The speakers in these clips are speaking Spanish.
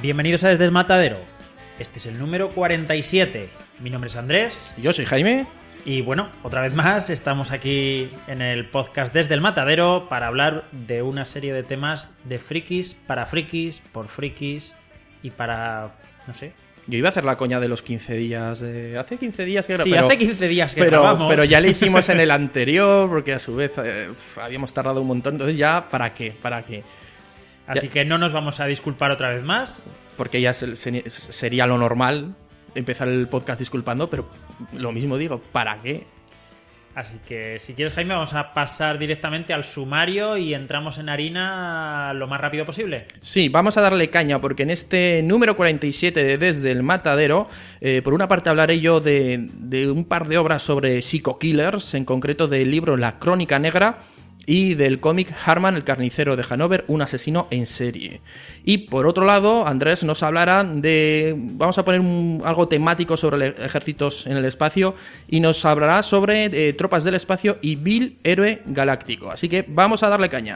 Bienvenidos a Desde el Matadero. Este es el número 47. Mi nombre es Andrés. Yo soy Jaime. Y bueno, otra vez más estamos aquí en el podcast Desde el Matadero para hablar de una serie de temas de frikis, para frikis, por frikis y para... no sé. Yo iba a hacer la coña de los 15 días. Hace 15 días que Sí, pero, hace 15 días que grabamos. Pero ya le hicimos en el anterior porque a su vez habíamos tardado un montón. Entonces ya, ¿para qué? Así que no nos vamos a disculpar otra vez más. Porque ya sería lo normal empezar el podcast disculpando, pero lo mismo digo, ¿para qué? Así que si quieres, Jaime, vamos a pasar directamente al sumario y entramos en harina lo más rápido posible. Sí, vamos a darle caña porque en este número 47 de Desde el Matadero, por una parte hablaré yo de un par de obras sobre psico-killers, en concreto del libro La Crónica Negra y del cómic Harman, el carnicero de Hanover, un asesino en serie. Y por otro lado, Andrés nos hablará de... vamos a poner algo temático sobre ejércitos en el espacio y nos hablará sobre tropas del espacio y Bill, héroe galáctico. Así que vamos a darle caña.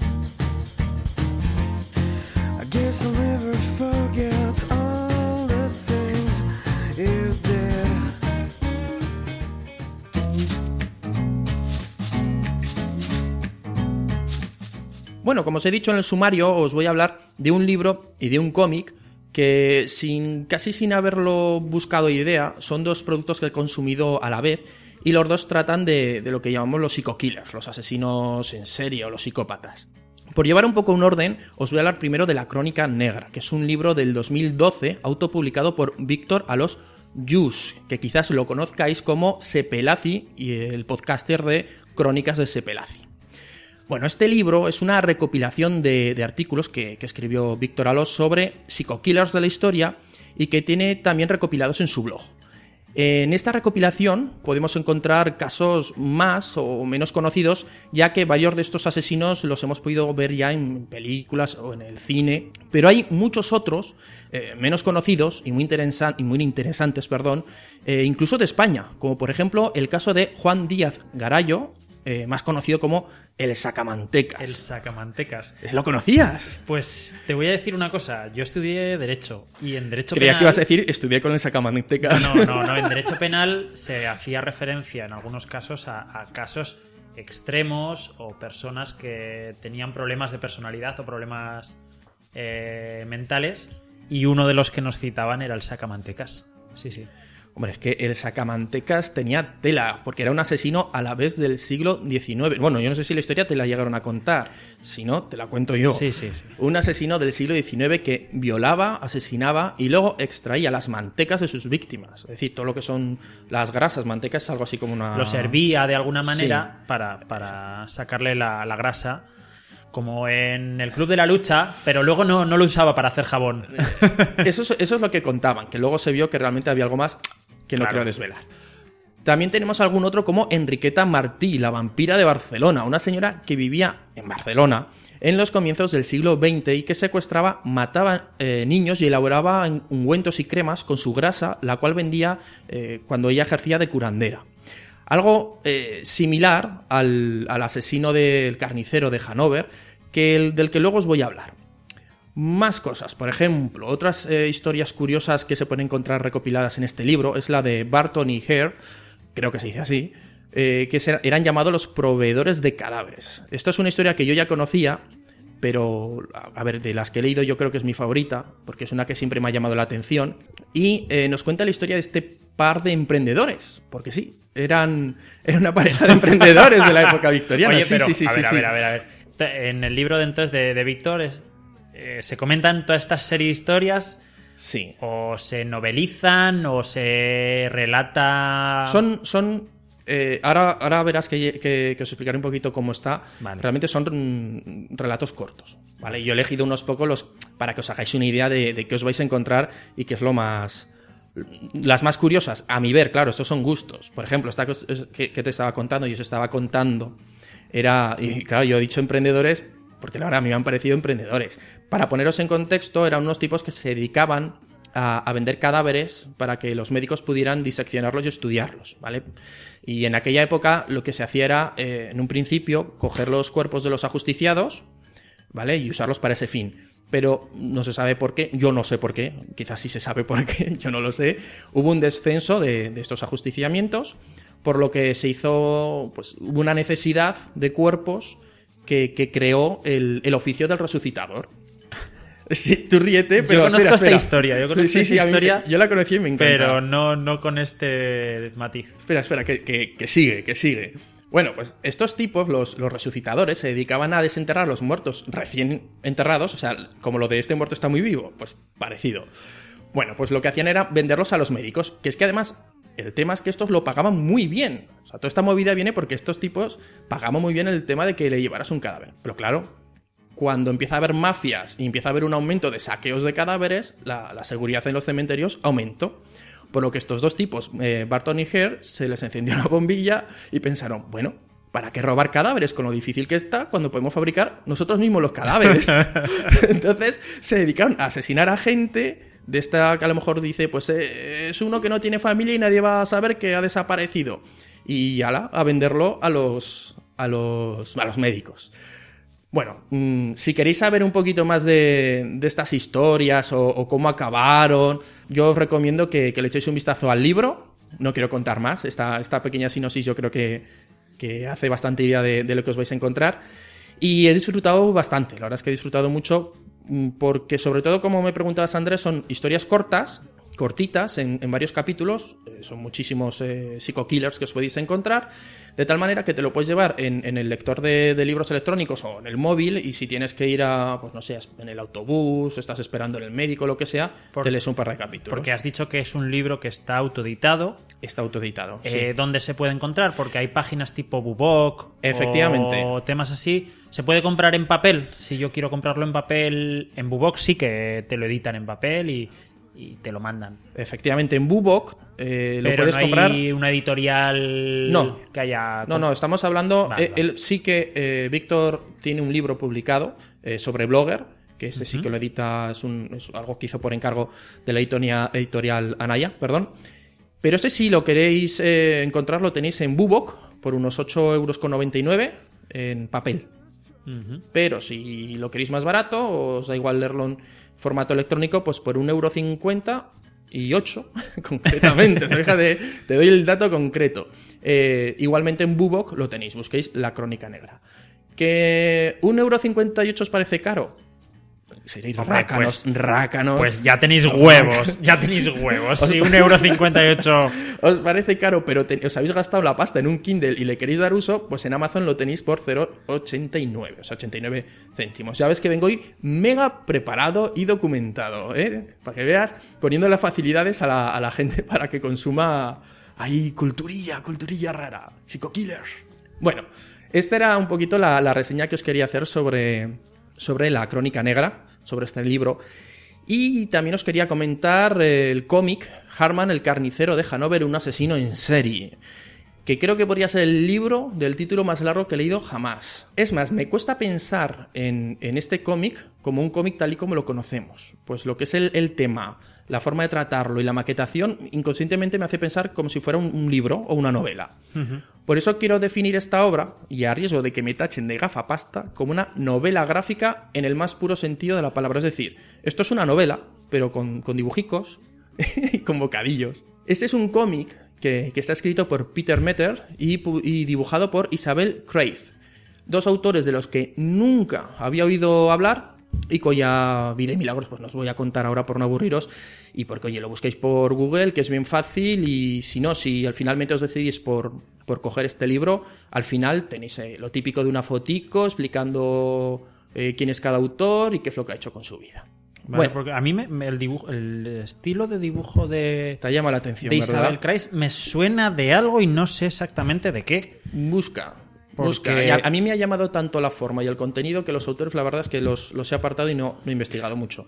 Bueno, como os he dicho en el sumario, os voy a hablar de un libro y de un cómic que casi sin haberlo buscado idea, son dos productos que he consumido a la vez y los dos tratan de lo que llamamos los psico-killers, los asesinos en serie o los psicópatas. Por llevar un poco un orden, os voy a hablar primero de La Crónica Negra, que es un libro del 2012 autopublicado por Víctor Alós Lluch, que quizás lo conozcáis como Sepelazi y el podcaster de Crónicas de Sepelazi. Bueno, este libro es una recopilación de artículos que escribió Víctor Alós sobre psico-killers de la historia y que tiene también recopilados en su blog. En esta recopilación podemos encontrar casos más o menos conocidos, ya que varios de estos asesinos los hemos podido ver ya en películas o en el cine, pero hay muchos otros menos conocidos y muy interesantes, incluso de España, como por ejemplo el caso de Juan Díaz Garayo, más conocido como el Sacamantecas. El Sacamantecas. ¿Lo conocías? Pues te voy a decir una cosa. Yo estudié Derecho y en Derecho Creía Penal... que ibas a decir estudié con el Sacamantecas. No. En Derecho Penal se hacía referencia en algunos casos a casos extremos o personas que tenían problemas de personalidad o problemas mentales, y uno de los que nos citaban era el Sacamantecas. Sí. Hombre, es que el Sacamantecas tenía tela, porque era un asesino a la vez del siglo XIX. Bueno, yo no sé si la historia te la llegaron a contar, si no, te la cuento yo. Sí. Un asesino del siglo XIX que violaba, asesinaba y luego extraía las mantecas de sus víctimas. Es decir, todo lo que son las grasas, mantecas es algo así como una... Lo servía de alguna manera, sí, para sacarle la grasa, como en el Club de la Lucha, pero luego no lo usaba para hacer jabón. Eso es lo que contaban, que luego se vio que realmente había algo más que no quiero desvelar. También tenemos algún otro como Enriqueta Martí, la vampira de Barcelona, una señora que vivía en Barcelona en los comienzos del siglo XX y que secuestraba, mataba niños y elaboraba ungüentos y cremas con su grasa, la cual vendía cuando ella ejercía de curandera. Algo similar al asesino del carnicero de Hanover, del que luego os voy a hablar. Más cosas, por ejemplo, otras historias curiosas que se pueden encontrar recopiladas en este libro es la de Barton y Hare, creo que se dice así, que eran llamados los proveedores de cadáveres. Esta es una historia que yo ya conocía, pero, a ver, de las que he leído yo creo que es mi favorita, porque es una que siempre me ha llamado la atención, y nos cuenta la historia de este par de emprendedores, porque sí, era una pareja de emprendedores de la época victoriana. Oye, sí. A ver. En el libro de Víctor se comentan todas estas series de historias. Sí. O se novelizan o se relata. Ahora verás que os explicaré un poquito cómo está. Vale. Realmente son relatos cortos, ¿vale? Yo he elegido unos pocos para que os hagáis una idea de qué os vais a encontrar y qué es las más curiosas. A mi ver, claro, estos son gustos. Por ejemplo, esta que te estaba contando y os estaba contando y claro, yo he dicho emprendedores porque la verdad a mí me han parecido emprendedores. Para poneros en contexto, eran unos tipos que se dedicaban a vender cadáveres para que los médicos pudieran diseccionarlos y estudiarlos, ¿vale? Y en aquella época lo que se hacía era, en un principio, coger los cuerpos de los ajusticiados, ¿vale? Y usarlos para ese fin. pero no se sabe por qué, yo no sé por qué, quizás sí se sabe por qué, yo no lo sé, hubo un descenso de estos ajusticiamientos, por lo que se hizo, pues hubo una necesidad de cuerpos que creó el oficio del resucitador. Sí, tú ríete, pero yo conozco espera. esta historia. Yo conozco esta historia, yo la conocí y me encanta. Pero no con este matiz. Espera, que sigue. Bueno, pues estos tipos, los resucitadores, se dedicaban a desenterrar los muertos recién enterrados, o sea, como lo de este muerto está muy vivo, pues parecido. Bueno, pues lo que hacían era venderlos a los médicos, que es que además el tema es que estos lo pagaban muy bien. O sea, toda esta movida viene porque estos tipos pagaban muy bien el tema de que le llevaras un cadáver. Pero claro, cuando empieza a haber mafias y empieza a haber un aumento de saqueos de cadáveres, la seguridad en los cementerios aumentó. Por lo que estos dos tipos, Barton y Hare, se les encendió una bombilla y pensaron, bueno, ¿para qué robar cadáveres con lo difícil que está cuando podemos fabricar nosotros mismos los cadáveres? Entonces se dedicaron a asesinar a gente de esta que a lo mejor dice, pues es uno que no tiene familia y nadie va a saber que ha desaparecido. Y a venderlo a los médicos. Bueno, si queréis saber un poquito más de estas historias o cómo acabaron, yo os recomiendo que le echéis un vistazo al libro. No quiero contar más. Esta pequeña sinopsis yo creo que hace bastante idea de lo que os vais a encontrar. Y he disfrutado bastante. La verdad es que he disfrutado mucho porque, sobre todo, como me preguntabas, Andrés, son historias cortitas, en varios capítulos. Son muchísimos psico-killers que os podéis encontrar. De tal manera que te lo puedes llevar en el lector de libros electrónicos o en el móvil, y si tienes que ir pues no sé, en el autobús, estás esperando en el médico, lo que sea, te lees un par de capítulos. Porque has dicho que es un libro que está autoeditado. Está autoeditado, sí. ¿Dónde se puede encontrar? Porque hay páginas tipo Bubok. Efectivamente. O temas así. ¿Se puede comprar en papel? Si yo quiero comprarlo en papel, en Bubok sí que te lo editan en papel y te lo mandan. Efectivamente, en Bubok lo puedes comprar. ¿No hay una editorial que haya...? No, estamos hablando... Vale. Él sí que... Víctor tiene un libro publicado sobre Blogger, que ese sí que lo edita, es algo que hizo por encargo de la editorial Anaya, perdón. Pero ese sí lo queréis encontrar, lo tenéis en Bubok por unos 8,99 € en papel. Pero si lo queréis más barato, os da igual leerlo en formato electrónico, pues por 1,50 € y 8 concretamente. O sea, fíjate, te doy el dato concreto. Igualmente en Bubok lo tenéis, busquéis La Crónica Negra. ¿Que 1,58 € os parece caro? Seréis rácanos. Pues ya tenéis huevos, Si 1,58 € os parece caro, pero os habéis gastado la pasta en un Kindle y le queréis dar uso, pues en Amazon lo tenéis por 0,89, o sea, 89 céntimos. Ya ves que vengo hoy mega preparado y documentado, para que veas, poniendo las facilidades a la gente para que consuma ahí culturilla rara, psico-killers. Bueno, esta era un poquito la reseña que os quería hacer sobre La Crónica Negra, sobre este libro. Y también os quería comentar el cómic Harman, el carnicero de Hanover, un asesino en serie, que creo que podría ser el libro del título más largo que he leído jamás. Es más, me cuesta pensar en este cómic como un cómic tal y como lo conocemos. Pues lo que es el tema, la forma de tratarlo y la maquetación, inconscientemente me hace pensar como si fuera un libro o una novela. Por eso quiero definir esta obra, y a riesgo de que me tachen de gafapasta, como una novela gráfica en el más puro sentido de la palabra. Es decir, esto es una novela, pero con dibujicos y con bocadillos. Este es un cómic que está escrito por Peter Metter y dibujado por Isabel Kreith. Dos autores de los que nunca había oído hablar y cuya vida y milagros pues no os voy a contar ahora por no aburriros, y porque, oye, lo busquéis por Google, que es bien fácil, y si finalmente os decidís por coger este libro, al final tenéis lo típico de una fotico explicando quién es cada autor y qué es lo que ha hecho con su vida. Vale, bueno, porque a mí el estilo de dibujo de llama la atención, de ¿verdad? Isabel Kreith me suena de algo y no sé exactamente de qué. Busca. Porque... A mí me ha llamado tanto la forma y el contenido que los autores, la verdad es que los he apartado y no he investigado mucho.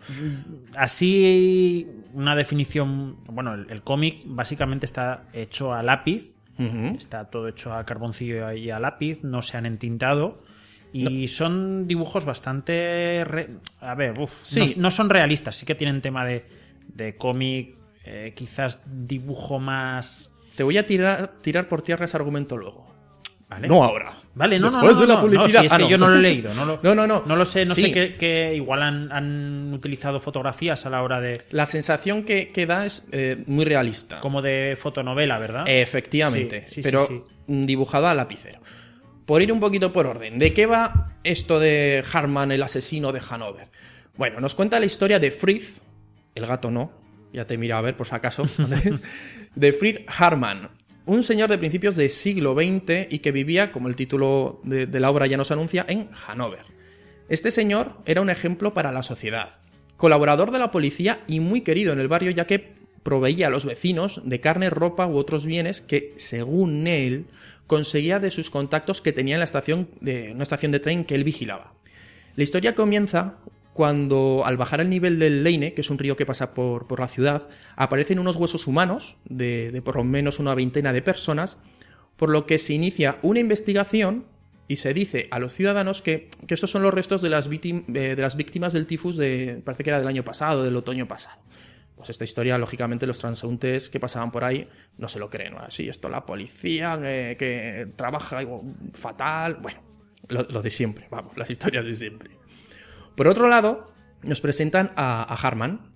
Así, una definición... Bueno, el cómic básicamente está hecho a lápiz. Está todo hecho a carboncillo y a lápiz. No se han entintado. Y son dibujos bastante... Sí. No son realistas. Sí que tienen tema de cómic, quizás dibujo más... Te voy a tirar por tierra ese argumento luego. Vale. No ahora. Vale, no, Después de la no, publicidad. si es que yo no lo he leído. No lo sé, no Sí. sé que igual han utilizado fotografías a la hora de... La sensación que da es muy realista. Como de fotonovela, ¿verdad? Efectivamente, Sí, pero sí. dibujada a lapicero. Por ir un poquito por orden, ¿de qué va esto de Hartmann, el asesino de Hannover? Bueno, nos cuenta la historia de Fritz, el gato no, ya te mira a ver por si acaso, de Fritz Hartmann, un señor de principios del siglo XX y que vivía, como el título de la obra ya nos anuncia, en Hannover. Este señor era un ejemplo para la sociedad, colaborador de la policía y muy querido en el barrio, ya que proveía a los vecinos de carne, ropa u otros bienes que, según él, conseguía de sus contactos que tenía en una estación de tren que él vigilaba. La historia comienza cuando, al bajar el nivel del Leine, que es un río que pasa por la ciudad, aparecen unos huesos humanos de por lo menos una veintena de personas, por lo que se inicia una investigación y se dice a los ciudadanos que estos son los restos de las víctimas del tifus parece que era del año pasado, del otoño pasado. Pues esta historia, lógicamente, los transeúntes que pasaban por ahí no se lo creen. Así, esto la policía que trabaja fatal. Bueno, lo de siempre, vamos, las historias de siempre. Por otro lado, nos presentan a Hartmann,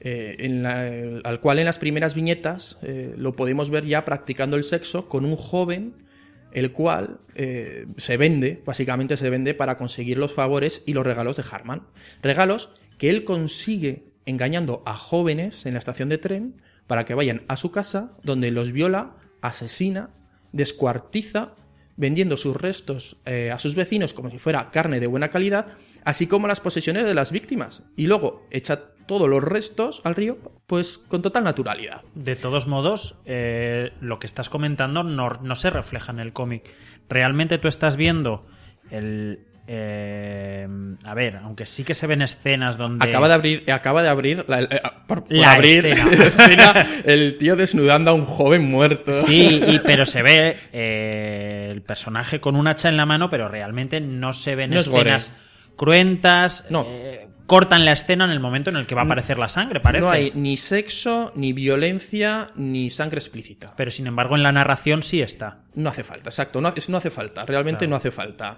al cual en las primeras viñetas lo podemos ver ya practicando el sexo con un joven, el cual básicamente se vende para conseguir los favores y los regalos de Hartmann. Regalos que él consigue engañando a jóvenes en la estación de tren para que vayan a su casa, donde los viola, asesina, descuartiza, vendiendo sus restos a sus vecinos como si fuera carne de buena calidad, así como las posesiones de las víctimas, y luego echa todos los restos al río, pues con total naturalidad. De todos modos, lo que estás comentando no se refleja en el cómic. Realmente tú estás viendo a ver, aunque sí que se ven escenas donde... Acaba de abrir la escena, el tío desnudando a un joven muerto. Sí, pero se ve el personaje con un hacha en la mano, pero realmente no se ven escenas cruentas. No. Cortan la escena en el momento en el que va a aparecer la sangre, parece. No hay ni sexo, ni violencia, ni sangre explícita. Pero sin embargo en la narración sí está. No hace falta, exacto. No hace falta. Realmente Claro. no hace falta.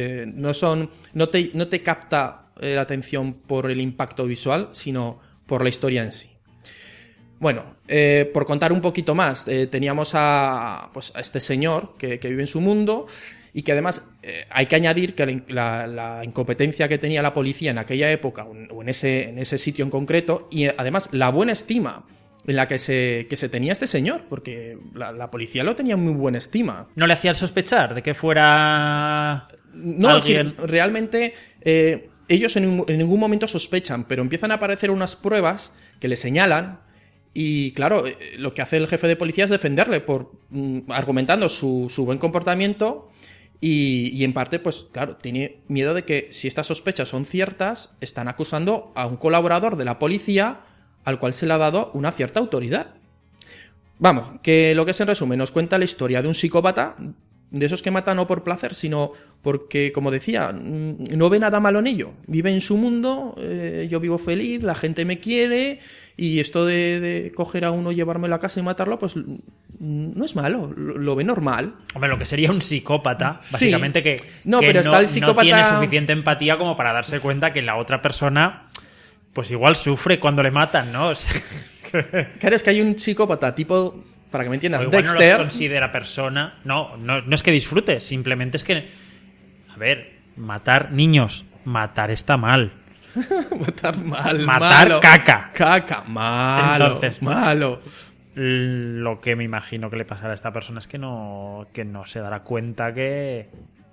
No te capta la atención por el impacto visual, sino por la historia en sí. Bueno, por contar un poquito más, teníamos a este señor que vive en su mundo y que además hay que añadir que la incompetencia que tenía la policía en aquella época o en ese sitio en concreto, y además la buena estima en la que se tenía este señor, porque la policía lo tenía en muy buena estima. ¿No le hacían sospechar de que fuera No, alguien? sí, realmente ellos en ningún momento sospechan, pero empiezan a aparecer unas pruebas que le señalan. Y claro, lo que hace el jefe de policía es defenderle argumentando su buen comportamiento y en parte, pues claro, tiene miedo de que si estas sospechas son ciertas, están acusando a un colaborador de la policía al cual se le ha dado una cierta autoridad. Vamos, que lo que es en resumen, nos cuenta la historia de un psicópata, de esos que matan no por placer, sino porque, como decía, no ve nada malo en ello. Vive en su mundo, yo vivo feliz, la gente me quiere, y esto de coger a uno, llevármelo a casa y matarlo, pues no es malo, lo ve normal. Hombre, lo que sería un psicópata, Sí. básicamente que Pero está el psicópata... no tiene suficiente empatía como para darse cuenta que la otra persona pues igual sufre cuando le matan, ¿no? O sea, Claro, es que hay un psicópata tipo, para que me entiendas, o igual Dexter. no los considera persona. No es que disfrute, simplemente es que, a ver, matar niños, matar está mal. Matar mal, Matar malo. caca. Caca, malo, Entonces, malo. Lo que me imagino que le pasará a esta persona es que no se dará cuenta que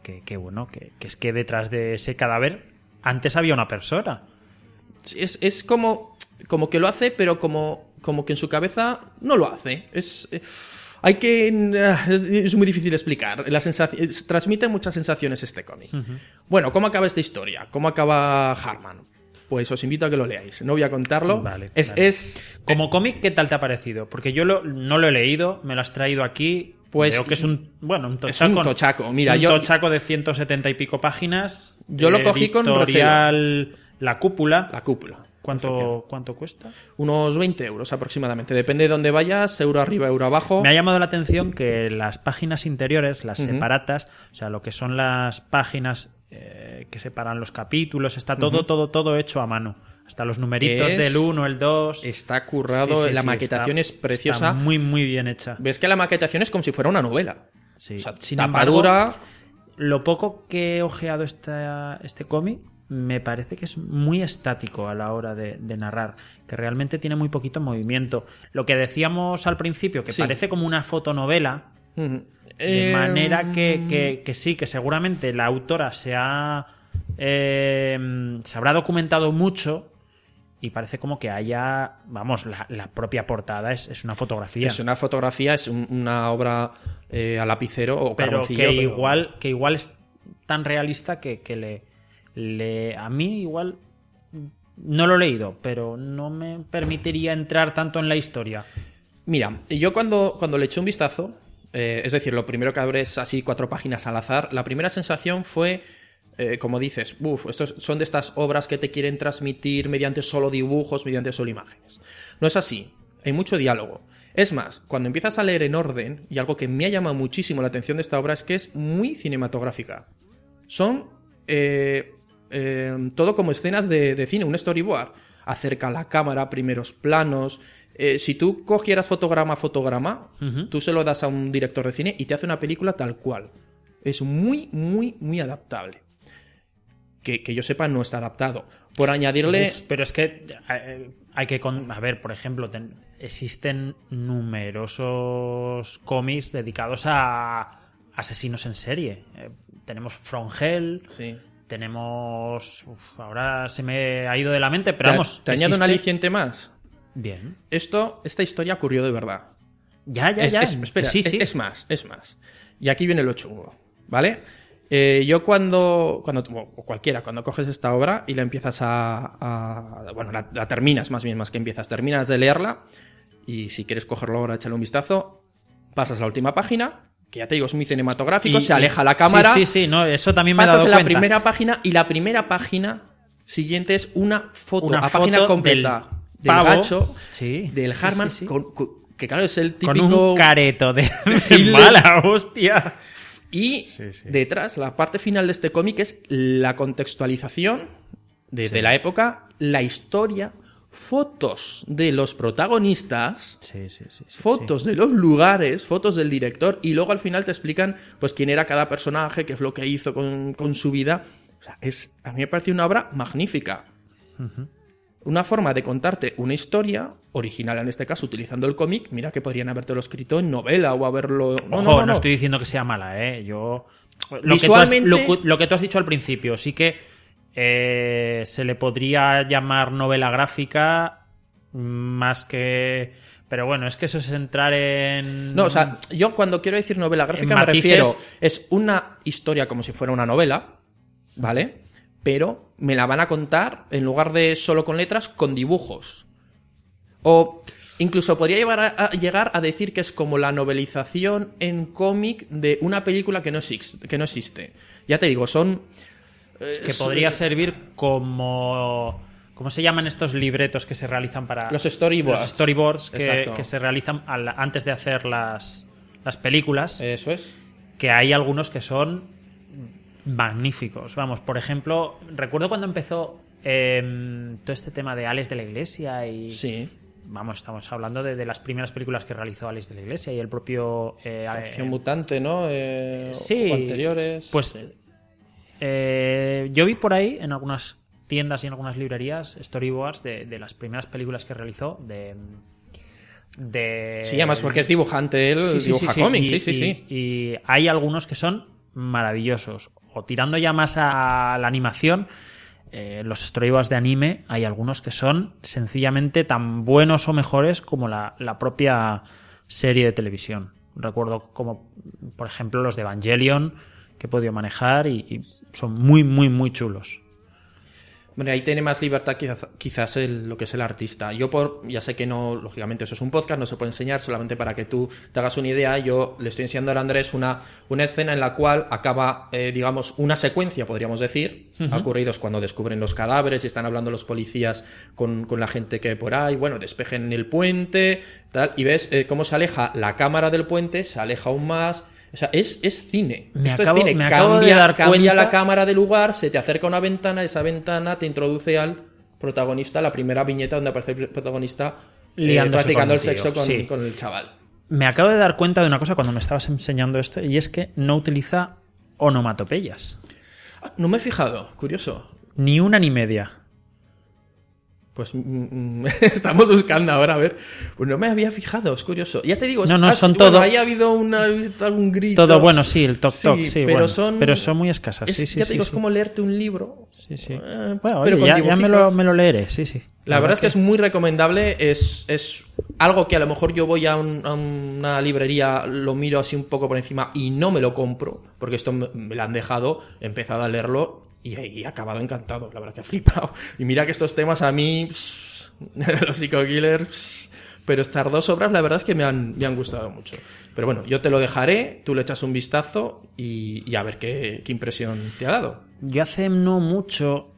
es que detrás de ese cadáver antes había una persona. Sí, es como que lo hace, pero como que en su cabeza no lo hace. Es muy difícil de explicar. Transmite muchas sensaciones este cómic. Uh-huh. Bueno, ¿cómo acaba esta historia? ¿Cómo acaba Hartmann? Pues os invito a que lo leáis. No voy a contarlo. Vale. Como cómic, ¿qué tal te ha parecido? Porque yo no lo he leído, me lo has traído aquí. Pues veo que es un tochaco. Es un tochaco. Mira, un tochaco de 170 y pico páginas. Yo lo cogí con editorial La Cúpula. La Cúpula. ¿Cuánto cuesta? Unos 20 euros aproximadamente. Depende de dónde vayas, euro arriba, euro abajo. Me ha llamado la atención que las páginas interiores, las separatas, o sea, lo que son las páginas que separan los capítulos, está todo hecho a mano. Hasta los numeritos del 1, el 2. Está currado, la maquetación es preciosa. Está muy, muy bien hecha. Ves que la maquetación es como si fuera una novela. Sí. O sea, Sin tapadura. embargo, lo poco que he ojeado este cómic me parece que es muy estático a la hora de narrar, que realmente tiene muy poquito movimiento. Lo que decíamos al principio, que parece como una fotonovela, de manera que sí, que seguramente la autora se habrá documentado mucho y parece como que haya, vamos, la propia portada es una fotografía. Es una fotografía, es una obra a lapicero o carboncillo. Que igual es tan realista que a mí igual no lo he leído, pero no me permitiría entrar tanto en la historia. Mira, yo cuando le eché un vistazo, es decir, lo primero que abres así 4 páginas al azar, la primera sensación fue, como dices, estos son de estas obras que te quieren transmitir mediante solo dibujos, mediante solo imágenes. No es así, hay mucho diálogo. Es más, cuando empiezas a leer en orden, y algo que me ha llamado muchísimo la atención de esta obra es que es muy cinematográfica. Son todo como escenas de cine, un storyboard. Acerca la cámara, primeros planos. Si tú cogieras fotograma a fotograma, tú se lo das a un director de cine y te hace una película tal cual. Es muy, muy, muy adaptable. Que yo sepa, no está adaptado. Por añadirle... pero es que hay que... A ver, por ejemplo, existen numerosos cómics dedicados a asesinos en serie. Tenemos From Hell... Sí. Tenemos... ahora se me ha ido de la mente, pero vamos... ¿Te añado un aliciente más? Bien. Esta historia ocurrió de verdad. Ya. Espera, sí. Es más. Y aquí viene lo chungo, ¿vale? Yo cuando coges esta obra y la empiezas la terminas más que empiezas, terminas de leerla y si quieres cogerlo ahora, échale un vistazo, pasas a la última página, que ya te digo, es muy cinematográfico, se aleja la cámara. Sí, no, eso también me he dado cuenta. Pasas a la primera página y la primera página siguiente es una foto página completa del gacho, del Harman, que claro, es el típico... Con un careto de mala hostia. Y detrás, la parte final de este cómic es la contextualización de la época, la historia, fotos de los protagonistas, fotos de los lugares, fotos del director, y luego al final te explican pues quién era cada personaje, qué es lo que hizo con su vida. O sea, a mí me parece una obra magnífica. Una forma de contarte una historia original, en este caso utilizando el cómic. Mira que podrían habértelo escrito en novela o haberlo... No estoy diciendo que sea mala, ¿eh? Visualmente... Lo que tú has dicho al principio, sí que se le podría llamar novela gráfica más que... Pero bueno, es que eso es entrar en... No, o sea, yo cuando quiero decir novela gráfica me refiero... Es una historia como si fuera una novela, ¿vale? Pero me la van a contar, en lugar de solo con letras, con dibujos. O incluso podría llegar a decir que es como la novelización en cómic de una película que no existe. Ya te digo, son... que podría servir como... ¿Cómo se llaman estos libretos que se realizan para... Los storyboards. Los storyboards que se realizan antes de hacer las películas. Eso es. Que hay algunos que son magníficos. Vamos, por ejemplo, recuerdo cuando empezó todo este tema de Alex de la Iglesia y... Sí. Vamos, estamos hablando de las primeras películas que realizó Alex de la Iglesia y el propio... Acción Mutante, ¿no? Sí. O anteriores. Pues yo vi por ahí en algunas tiendas y en algunas librerías storyboards de las primeras películas que realizó Sí, además porque es dibujante, él dibuja cómics, y hay algunos que son maravillosos. O tirando ya más a la animación, los storyboards de anime, hay algunos que son sencillamente tan buenos o mejores como la propia serie de televisión. Recuerdo como, por ejemplo, los de Evangelion que he podido manejar y son muy, muy, muy chulos. Bueno, ahí tiene más libertad quizás lo que es el artista. Ya sé que no, lógicamente eso es un podcast, no se puede enseñar, solamente para que tú te hagas una idea. Yo le estoy enseñando a Andrés una escena en la cual acaba, digamos, una secuencia, podríamos decir, ocurridos cuando descubren los cadáveres y están hablando los policías con la gente que hay por ahí, bueno, despejen el puente, tal, y ves cómo se aleja la cámara del puente, se aleja aún más. O sea, es cine. Esto es cine. Cambia la cámara de lugar, se te acerca una ventana, esa ventana te introduce al protagonista, la primera viñeta donde aparece el protagonista practicando el sexo con el chaval. Me acabo de dar cuenta de una cosa cuando me estabas enseñando esto, y es que no utiliza onomatopeyas. No me he fijado, curioso. Ni una ni media. Pues estamos buscando ahora, a ver. Pues no me había fijado, es curioso. Ya te digo, son todo. Ahí ha habido algún grito. Todo bueno, sí, el toc-toc, sí, pero, bueno, pero son muy escasas. Ya te digo, es como leerte un libro. Sí. Bueno, oye, ya me lo leeré, sí. La verdad es que es muy recomendable. Es algo que a lo mejor yo voy a una librería, lo miro así un poco por encima y no me lo compro, porque esto me lo han dejado, he empezado a leerlo. Y he acabado encantado, la verdad que he flipado. Y mira que estos temas a mí, los psico-killers, pero estas dos obras la verdad es que me han gustado mucho. Pero bueno, yo te lo dejaré, tú le echas un vistazo y a ver qué impresión te ha dado. Yo hace no mucho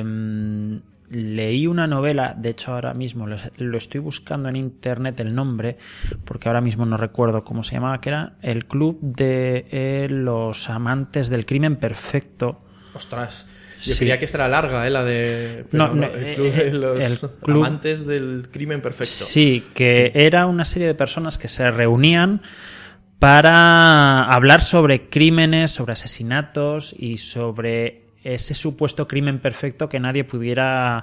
leí una novela, de hecho ahora mismo lo estoy buscando en internet el nombre, porque ahora mismo no recuerdo cómo se llamaba, que era El Club de los Amantes del Crimen Perfecto. Ostras, yo creía que esta era larga, la de... el Club de los Amantes del Crimen Perfecto. Sí, que era una serie de personas que se reunían para hablar sobre crímenes, sobre asesinatos y sobre ese supuesto crimen perfecto que nadie pudiera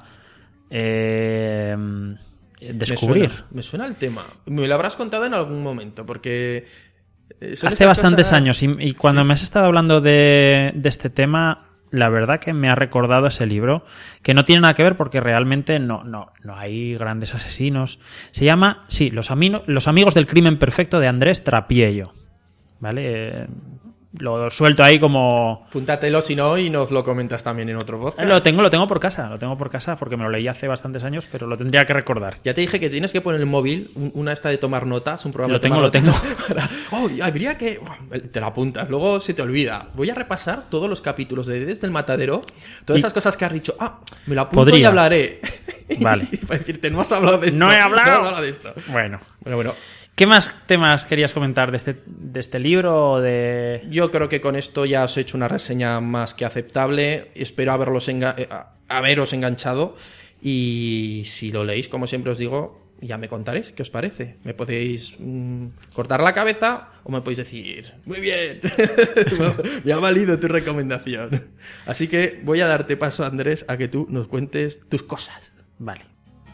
descubrir. Me suena el tema. Me lo habrás contado en algún momento, porque... Hace bastantes años, y cuando me has estado hablando de este tema... La verdad que me ha recordado ese libro, que no tiene nada que ver porque realmente no hay grandes asesinos. Se llama, Los amigos del crimen perfecto de Andrés Trapiello. ¿Vale? Lo suelto ahí como... Púntatelo si no y nos lo comentas también en otro podcast. Lo tengo por casa porque me lo leí hace bastantes años, pero lo tendría que recordar. Ya te dije que tienes que poner el móvil, una esta de tomar notas, un programa lo de tomar notas. Lo tengo. Habría que... Te la apuntas, luego se te olvida. Voy a repasar todos los capítulos de Desde el Matadero, todas esas cosas que has dicho. Me lo apunto y hablaré. Vale. Y para decirte, no has hablado de esto. No he hablado de esto. Bueno. ¿Qué más temas querías comentar de este libro? O de... Yo creo que con esto ya os he hecho una reseña más que aceptable. Espero haberos enganchado. Y si lo leéis, como siempre os digo, ya me contaréis qué os parece. Me podéis cortar la cabeza o me podéis decir, muy bien, me ha valido tu recomendación. Así que voy a darte paso, Andrés, a que tú nos cuentes tus cosas. Vale.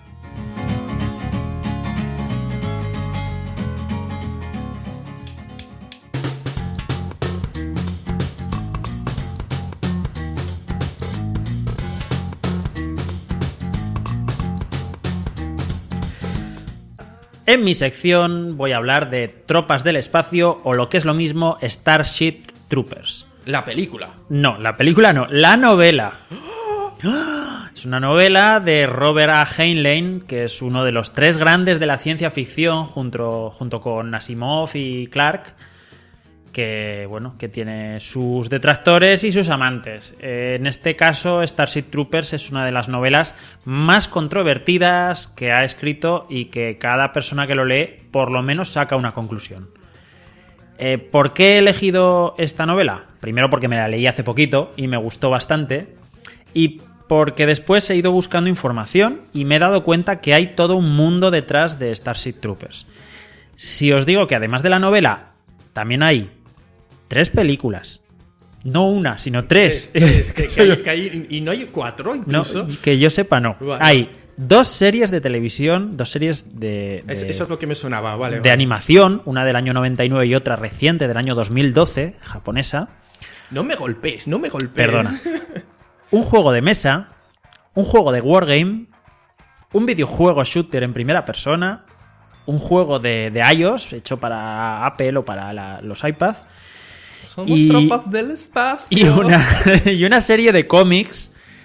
En mi sección voy a hablar de Tropas del Espacio o lo que es lo mismo Starship Troopers. ¿La película? No, la película no, la novela. Es una novela de Robert A. Heinlein, que es uno de los tres grandes de la ciencia ficción junto con Asimov y Clarke, que tiene sus detractores y sus amantes. En este caso, Starship Troopers es una de las novelas más controvertidas que ha escrito y que cada persona que lo lee por lo menos saca una conclusión. ¿Por qué he elegido esta novela? Primero porque me la leí hace poquito y me gustó bastante, y porque después he ido buscando información y me he dado cuenta que hay todo un mundo detrás de Starship Troopers. Si os digo que además de la novela también hay 3 películas. No una, sino 3. ¿Y no hay 4 incluso? No, que yo sepa, no. Vale. Hay 2 series de televisión, 2 series de eso es lo que me sonaba, vale. De animación, una del año 99 y otra reciente del año 2012, japonesa. No me golpees. Perdona. Un juego de mesa, un juego de wargame, un videojuego shooter en primera persona, un juego de iOS hecho para Apple o para los iPads. Somos tropas del espacio. Y una serie de cómics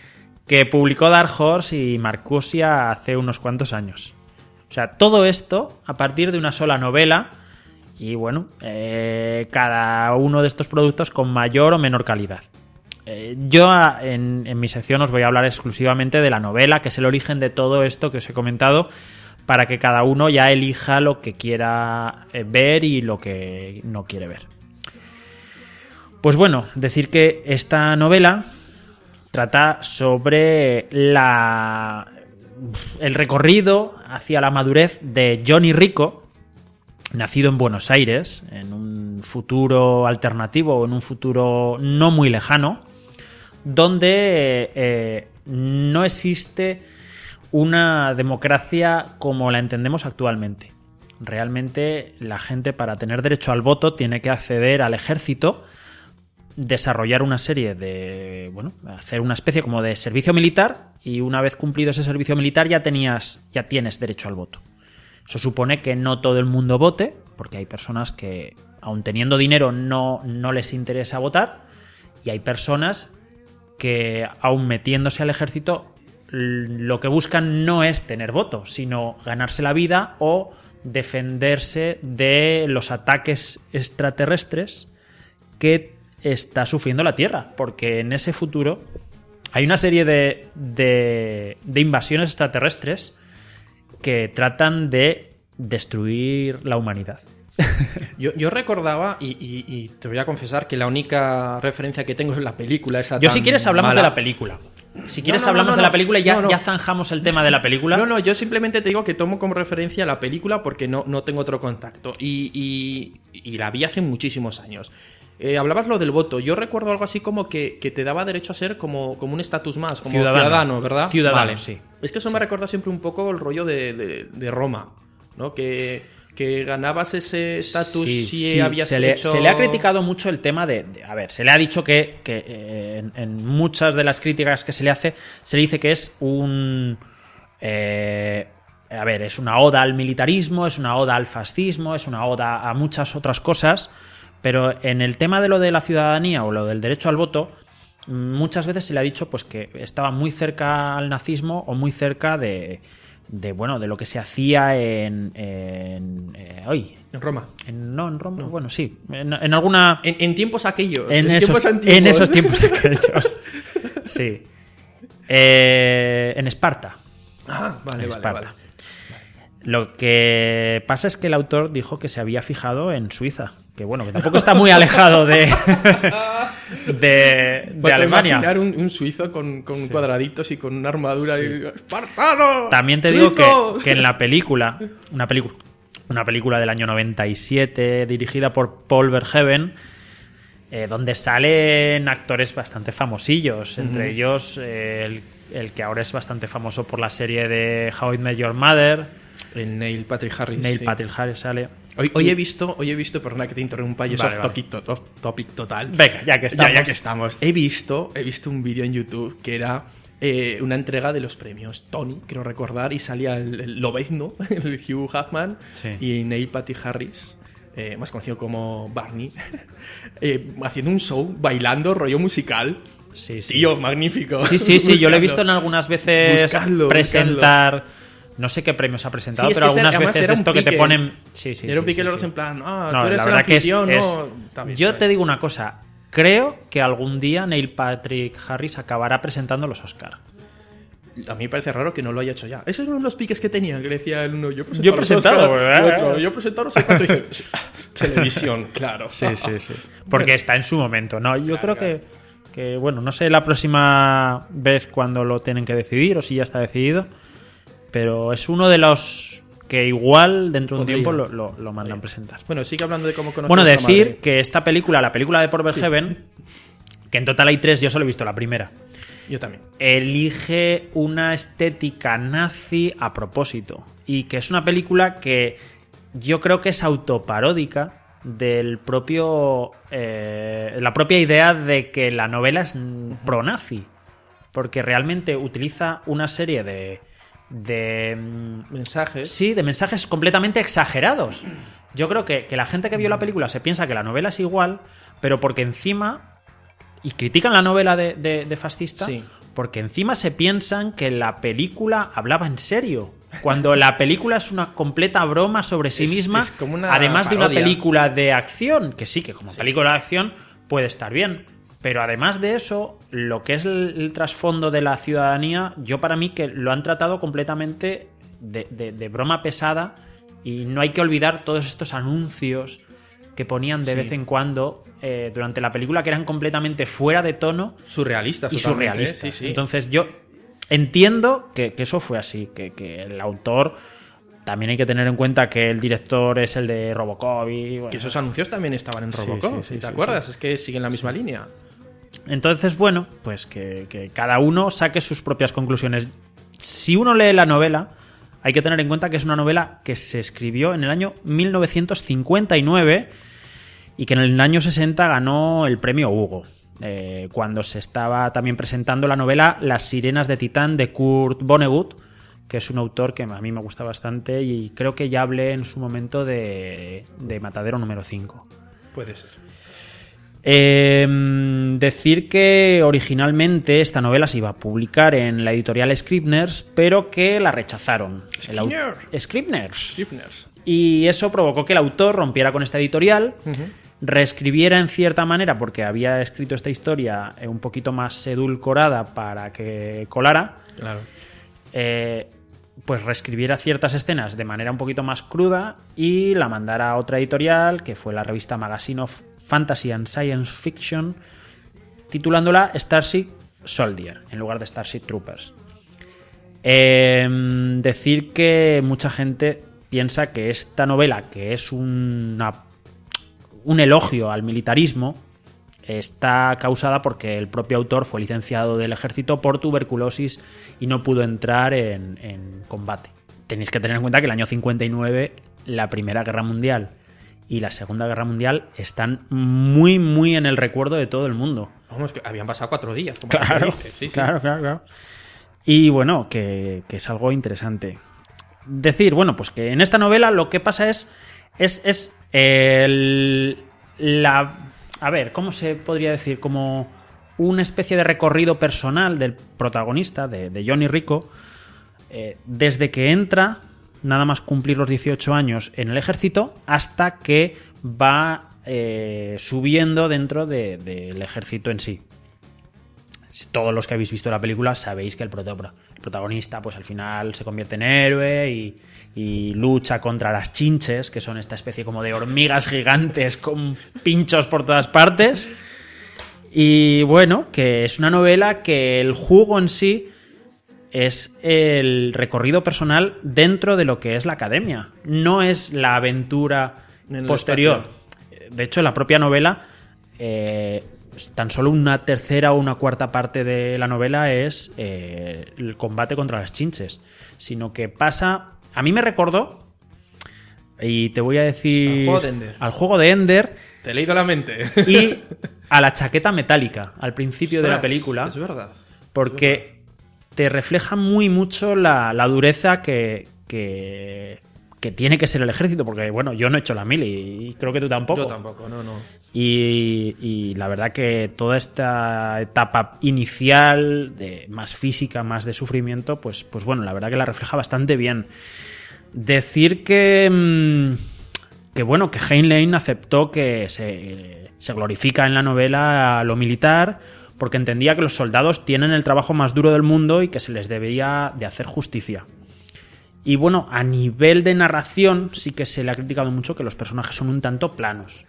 que publicó Dark Horse y Marcusia hace unos cuantos años. O sea, todo esto a partir de una sola novela y, bueno, cada uno de estos productos con mayor o menor calidad. Yo en mi sección os voy a hablar exclusivamente de la novela, que es el origen de todo esto que os he comentado, para que cada uno ya elija lo que quiera ver y lo que no quiere ver. Pues bueno, decir que esta novela trata sobre el recorrido hacia la madurez de Johnny Rico, nacido en Buenos Aires, en un futuro alternativo o en un futuro no muy lejano, donde no existe una democracia como la entendemos actualmente. Realmente la gente, para tener derecho al voto, tiene que acceder al ejército, desarrollar una serie de, bueno, hacer una especie como de servicio militar, y una vez cumplido ese servicio militar ya tienes derecho al voto. Eso supone que no todo el mundo vote, porque hay personas que, aun teniendo dinero, no les interesa votar, y hay personas que, aun metiéndose al ejército, lo que buscan no es tener voto, sino ganarse la vida o defenderse de los ataques extraterrestres que está sufriendo la Tierra, porque en ese futuro hay una serie de invasiones extraterrestres que tratan de destruir la humanidad. Yo recordaba, y te voy a confesar que la única referencia que tengo es la película esa. Yo, si quieres, hablamos de la película. Si quieres, hablamos de la película y ya zanjamos el tema de la película. No, yo simplemente te digo que tomo como referencia la película porque no tengo otro contacto. Y la vi hace muchísimos años. Hablabas lo del voto. Yo recuerdo algo así como que te daba derecho a ser como un estatus más, como ciudadano, ¿verdad? Ciudadano, vale. Sí. Es que eso me recuerda siempre un poco el rollo de Roma, ¿no? Que ganabas ese estatus si habías hecho... Se le ha criticado mucho el tema a ver, se le ha dicho que en muchas de las críticas que se le hace, se le dice que es es una oda al militarismo, es una oda al fascismo, es una oda a muchas otras cosas, pero en el tema de lo de la ciudadanía o lo del derecho al voto, muchas veces se le ha dicho pues que estaba muy cerca al nazismo o muy cerca de lo que se hacía en Roma. En Roma, no. Bueno, sí. En alguna... En tiempos aquellos. En esos tiempos aquellos. Sí. En Esparta. Ah, vale. Lo que pasa es que el autor dijo que se había fijado en Suiza. Que bueno, que tampoco está muy alejado de Alemania. Imaginar un suizo con cuadraditos y con una armadura y ¡espartano! También te digo que en la película, una película del año 97 dirigida por Paul Verhoeven, donde salen actores bastante famosillos, entre ellos el que ahora es bastante famoso por la serie de How I Met Your Mother, el Neil Patrick Harris. Patrick Harris sale. Hoy he visto, perdona que te interrumpa, y es off topic total. Venga, ya que estamos. He visto un vídeo en YouTube que era una entrega de los premios Tony, creo recordar, y salía el Lobezno, el Hugh Jackman, y Neil Patrick Harris, más conocido como Barney, haciendo un show, bailando, rollo musical. Sí. Tío, magnífico. Sí, yo lo he visto en algunas veces presentar... No sé qué premios ha presentado, pero algunas veces de esto que te ponen... Era un pique en plan, tú eres el anfitrión, ¿no? Yo te digo una cosa. Creo que algún día Neil Patrick Harris acabará presentando los Oscar. A mí me parece raro que no lo haya hecho ya. Esos eran los piques que tenía, que decía el uno. Yo he presentado, yo he presentado, no sé cuánto. Dice, televisión, claro. Sí. Porque está en su momento, ¿no? Yo creo que, bueno, no sé la próxima vez cuando lo tienen que decidir o si ya está decidido. Pero es uno de los que igual dentro de un tiempo lo mandan a presentar. Bueno, sigue hablando de cómo conocer a su madre. Que esta película, la película de Paul Verhoeven, que en total hay 3, yo solo he visto la primera. Yo también. Elige una estética nazi a propósito. Y que es una película que yo creo que es autoparódica del propio la propia idea de que la novela es pro-nazi. Porque realmente utiliza una serie de mensajes. Sí, de mensajes completamente exagerados. Yo creo que la gente que vio la película se piensa que la novela es igual, pero porque encima, y critican la novela de fascista, porque encima se piensan que la película hablaba en serio, cuando la película es una completa broma sobre sí misma, es como una además de parodia. una película de acción, que sí, que como película de acción puede estar bien, pero además de eso, lo que es el trasfondo de la ciudadanía, yo para mí que lo han tratado completamente de broma pesada, y no hay que olvidar todos estos anuncios que ponían de vez en cuando durante la película, que eran completamente fuera de tono Surrealistas. y totalmente, surrealistas. sí. Entonces yo entiendo que eso fue así, que el autor, también hay que tener en cuenta que el director es el de Robocop y bueno, Que esos anuncios también estaban en Sí, Robocop, sí, sí, ¿te sí, acuerdas? sí. Es que siguen la misma línea. entonces bueno, pues que cada uno saque sus propias conclusiones. Si uno lee la novela, hay que tener en cuenta que es una novela que se escribió en el año 1959 y que en el año 60 ganó el premio Hugo, cuando se estaba también presentando la novela Las sirenas de Titán de Kurt Vonnegut, que es un autor que a mí me gusta bastante, y creo que ya hablé en su momento de Matadero número 5. Puede ser. Decir que originalmente esta novela se iba a publicar en la editorial Scribners, pero que la rechazaron. Scribners. Y eso provocó que el autor rompiera con esta editorial, reescribiera en cierta manera, porque había escrito esta historia un poquito más edulcorada para que colara. Claro. Pues reescribiera ciertas escenas de manera un poquito más cruda y la mandara a otra editorial, que fue la revista Magazine of Fantasy and Science Fiction, titulándola Starship Soldier en lugar de Starship Troopers. Decir que mucha gente piensa que esta novela, que es un elogio al militarismo, está causada porque el propio autor fue licenciado del ejército por tuberculosis y no pudo entrar en combate. Tenéis que tener en cuenta que el año 59, la Primera Guerra Mundial y la Segunda Guerra Mundial están muy, muy en el recuerdo de todo el mundo. Vamos, que habían pasado 4 días. Como Claro, se dice. Sí. claro. Y bueno, que es algo interesante. Decir, bueno, pues que en esta novela lo que pasa es a ver, ¿cómo se podría decir? Como una especie de recorrido personal del protagonista, de Johnny Rico, desde que entra, nada más cumplir los 18 años en el ejército, hasta que va subiendo dentro del ejército en sí. Todos los que habéis visto la película sabéis que el protagonista pues al final se convierte en héroe y lucha contra las chinches, que son esta especie como de hormigas gigantes con pinchos por todas partes. Y bueno, que es una novela que el jugo en sí es el recorrido personal dentro de lo que es la academia. No es la aventura posterior. De hecho, la propia novela, tan solo una tercera o una cuarta parte de la novela es el combate contra las chinches. Sino que pasa... A mí me recordó, y te voy a decir... Al juego de Ender. Te he leído la mente. Y a la chaqueta metálica, al principio de la película. Es verdad. Porque te refleja muy mucho la dureza que tiene que ser el ejército. Porque, bueno, yo no he hecho la mili y creo que tú tampoco. Yo tampoco, no. Y la verdad que toda esta etapa inicial, más física, más de sufrimiento, pues bueno, la verdad que la refleja bastante bien. Decir que bueno, que Heinlein aceptó que se glorifica en la novela a lo militar, porque entendía que los soldados tienen el trabajo más duro del mundo y que se les debería de hacer justicia. Y bueno, a nivel de narración sí que se le ha criticado mucho que los personajes son un tanto planos.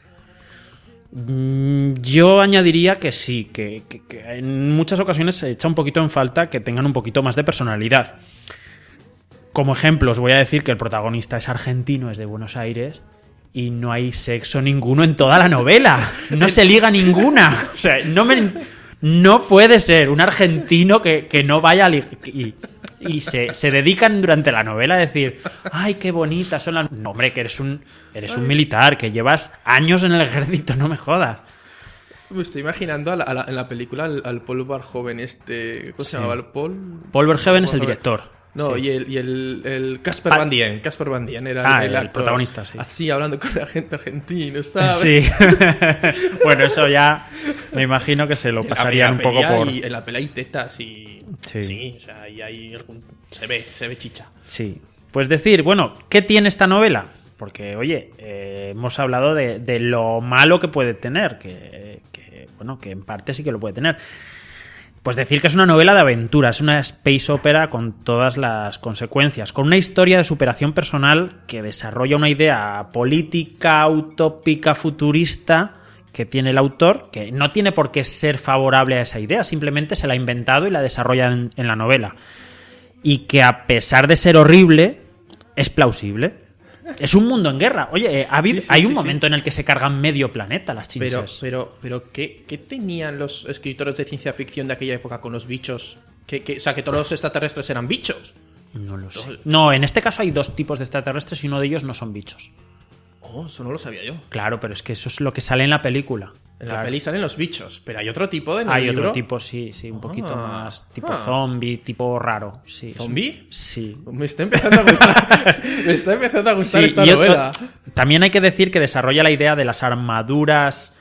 Yo añadiría que sí, que en muchas ocasiones se echa un poquito en falta que tengan un poquito más de personalidad. Como ejemplo, os voy a decir que el protagonista es argentino, es de Buenos Aires, y no hay sexo ninguno en toda la novela. No se liga ninguna. O sea, no puede ser un argentino que no vaya a ligar. Y se dedican durante la novela a decir, ay, qué bonitas son las... No, hombre, que eres un militar, que llevas años en el ejército, no me jodas. Me estoy imaginando en la película al Paul Verhoeven ¿cómo se llamaba el Paul? Paul Verhoeven es el director. No, Sí. y el Casper Van Dien. Casper Van Dien era el actor. protagonista, sí. Así, hablando con la gente argentina, ¿sabes? Sí. Bueno, eso ya me imagino que se lo pasarían un poco por... En la pelea hay tetas y... Sí. Sí, o sea, ahí hay se ve chicha. Sí. Pues decir, bueno, ¿qué tiene esta novela? Porque, oye, hemos hablado de lo malo que puede tener, bueno, que en parte sí que lo puede tener. Pues decir que es una novela de aventura, es una space opera con todas las consecuencias, con una historia de superación personal que desarrolla una idea política, utópica, futurista que tiene el autor, que no tiene por qué ser favorable a esa idea, simplemente se la ha inventado y la desarrolla en la novela. Y que a pesar de ser horrible, es plausible. Es un mundo en guerra. Oye, hay un momento en el que se cargan medio planeta las chinches. Pero ¿qué tenían los escritores de ciencia ficción de aquella época con los bichos? O sea, que todos los extraterrestres eran bichos. No lo sé. No, en este caso hay dos tipos de extraterrestres y uno de ellos no son bichos. Oh, eso no lo sabía yo. Claro, pero es que eso es lo que sale en la película. En Claro. la peli salen los bichos, pero hay otro tipo de Hay libro. otro tipo, sí, un poquito más tipo zombie, tipo raro. Sí, ¿Zombie? Sí. Me está empezando a gustar. Me está empezando a gustar Sí, esta y novela. también hay que decir que desarrolla la idea de las armaduras,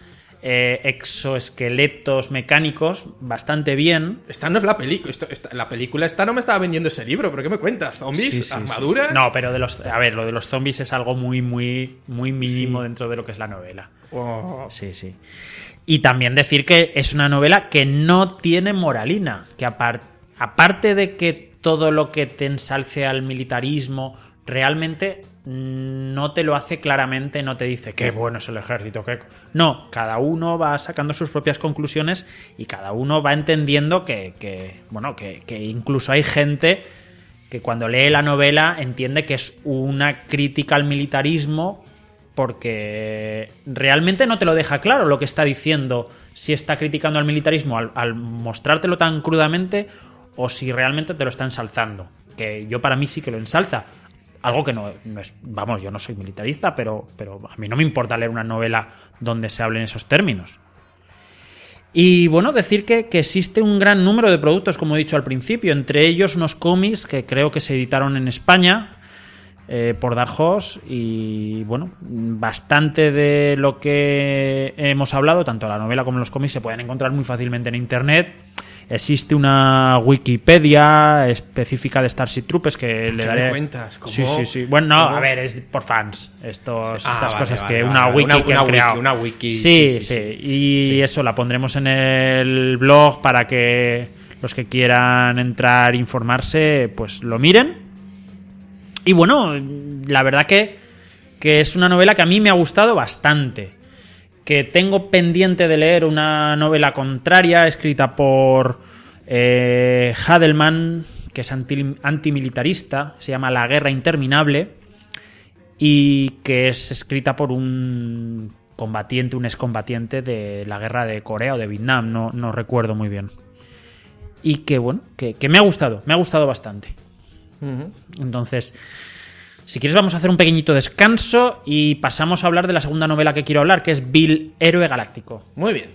exoesqueletos mecánicos bastante bien. Esta no es la película. La película esta no me estaba vendiendo ese libro, pero ¿qué me cuentas? ¿Zombies? Sí, sí, ¿Armaduras? sí. No, pero lo de los zombies es algo muy mínimo dentro de lo que es la novela. Oh. Sí, sí. Y también decir que es una novela que no tiene moralina, que aparte de que todo lo que te ensalce al militarismo realmente no te lo hace claramente, no te dice qué bueno es el ejército, no, cada uno va sacando sus propias conclusiones y cada uno va entendiendo que incluso hay gente que cuando lee la novela entiende que es una crítica al militarismo, porque realmente no te lo deja claro lo que está diciendo, si está criticando al militarismo al mostrártelo tan crudamente o si realmente te lo está ensalzando, que yo para mí sí que lo ensalza, algo que no es, vamos, yo no soy militarista, pero a mí no me importa leer una novela donde se hablen esos términos. Y bueno, decir que existe un gran número de productos, como he dicho al principio, entre ellos unos cómics que creo que se editaron en España por Dark Horse, y bueno, bastante de lo que hemos hablado, tanto la novela como los cómics, se pueden encontrar muy fácilmente en internet. Existe una Wikipedia específica de Starship Troopers que le daré. ¿Qué me cuentas? ¿Cómo? Sí. Bueno, no, ¿Cómo? A ver, es por fans. Estas vale, cosas vale, que vale, una vale. wiki que han creado. Una wiki. Sí. Sí. Y eso la pondremos en el blog para que los que quieran entrar e informarse, pues lo miren. Y bueno, la verdad que es una novela que a mí me ha gustado bastante. Que tengo pendiente de leer una novela contraria escrita por Hadelman, que es antimilitarista, se llama La Guerra Interminable, y que es escrita por un combatiente, un excombatiente de la guerra de Corea o de Vietnam, no recuerdo muy bien. Y que bueno, que me ha gustado bastante. Uh-huh. Entonces, si quieres vamos a hacer un pequeñito descanso y pasamos a hablar de la segunda novela que quiero hablar, que es Bill, Héroe Galáctico. Muy bien.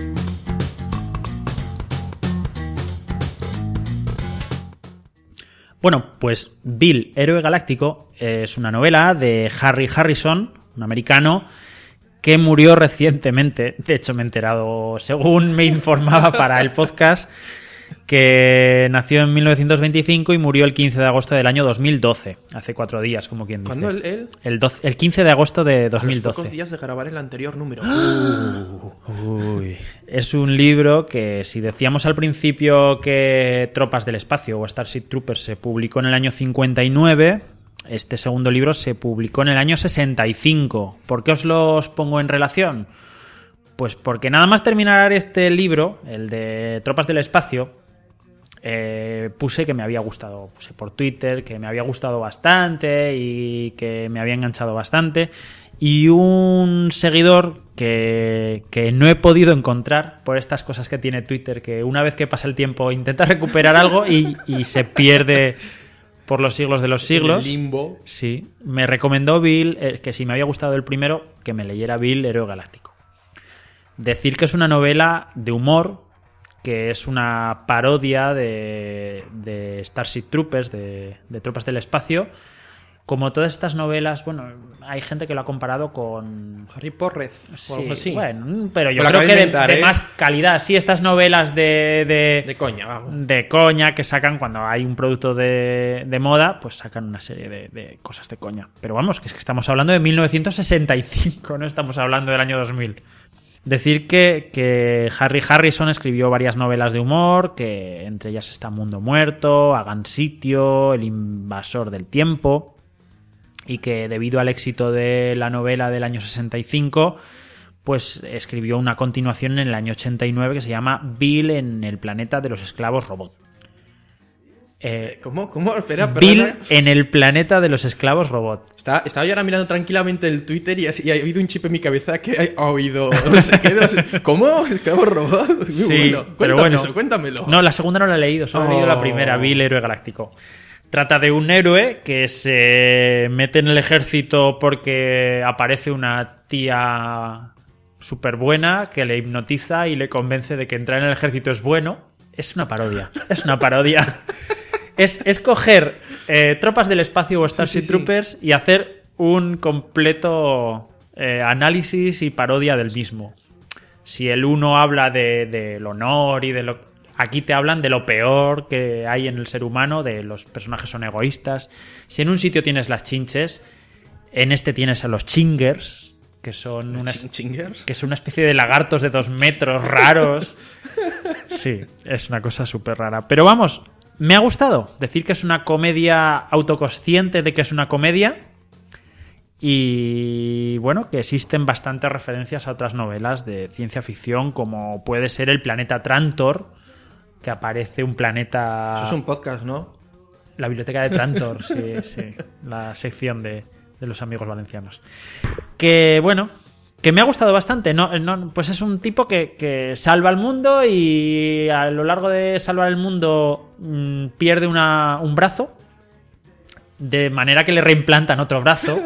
Bueno, pues Bill, Héroe Galáctico es una novela de Harry Harrison, un americano que murió recientemente. De hecho, me he enterado, según me informaba para el podcast, que nació en 1925 y murió el 15 de agosto del año 2012, hace 4 días, como quien dice. ¿Cuándo él? El 15 de agosto de 2012. A los pocos días de grabar el anterior número. Uy. Es un libro que, si decíamos al principio que Tropas del Espacio o Starship Troopers se publicó en el año 59, este segundo libro se publicó en el año 65. ¿Por qué os los pongo en relación? Pues porque nada más terminar este libro, el de Tropas del Espacio, puse que me había gustado, puse por Twitter que me había gustado bastante y que me había enganchado bastante, y un seguidor que no he podido encontrar por estas cosas que tiene Twitter, que una vez que pasa el tiempo intenta recuperar algo y se pierde por los siglos de los siglos. El limbo. Sí, me recomendó Bill, que si me había gustado el primero, que me leyera Bill, Héroe Galáctico. Decir que es una novela de humor que es una parodia de Starship Troopers, de Tropas del Espacio. Como todas estas novelas, bueno, hay gente que lo ha comparado con Harry Porres o algo así. Bueno, pero yo Me lo creo acabo que de inventar, de más calidad. Sí, estas novelas de coña, vamos. de coña que sacan cuando hay un producto de moda, pues sacan una serie de cosas de coña. Pero vamos, que es que estamos hablando de 1965, no estamos hablando del año 2000. Decir que Harry Harrison escribió varias novelas de humor, que entre ellas está Mundo Muerto, Hagan Sitio, El Invasor del Tiempo, y que debido al éxito de la novela del año 65, pues escribió una continuación en el año 89 que se llama Bill en el planeta de los esclavos robot. ¿Cómo? Espera, Bill en el planeta de los esclavos robot. Estaba yo ahora mirando tranquilamente el Twitter y ha habido un chip en mi cabeza que ha oído no sé qué, ¿cómo? ¿Esclavos robot? Muy Sí, bueno. pero bueno, Cuéntamelo. No, la segunda no la he leído, solo he leído la primera, Bill, héroe galáctico. Trata de un héroe que se mete en el ejército porque aparece una tía súper buena que le hipnotiza y le convence de que entrar en el ejército es bueno. Es una parodia. Es coger Tropas del Espacio o Starship Troopers y hacer un completo análisis y parodia del mismo. Si el uno habla del honor y de lo... Aquí te hablan de lo peor que hay en el ser humano, de los personajes son egoístas. Si en un sitio tienes las chinches, en este tienes a los chingers, que son una especie de lagartos de 2 metros raros. Sí, es una cosa súper rara. Pero vamos, me ha gustado decir que es una comedia autoconsciente de que es una comedia. Y bueno, que existen bastantes referencias a otras novelas de ciencia ficción, como puede ser El planeta Trantor, que aparece un planeta... Eso es un podcast, ¿no? La biblioteca de Trantor, sí. La sección de los amigos valencianos. Que bueno, que me ha gustado bastante. Pues es un tipo que salva al mundo y a lo largo de salvar el mundo pierde un brazo, de manera que le reimplantan otro brazo,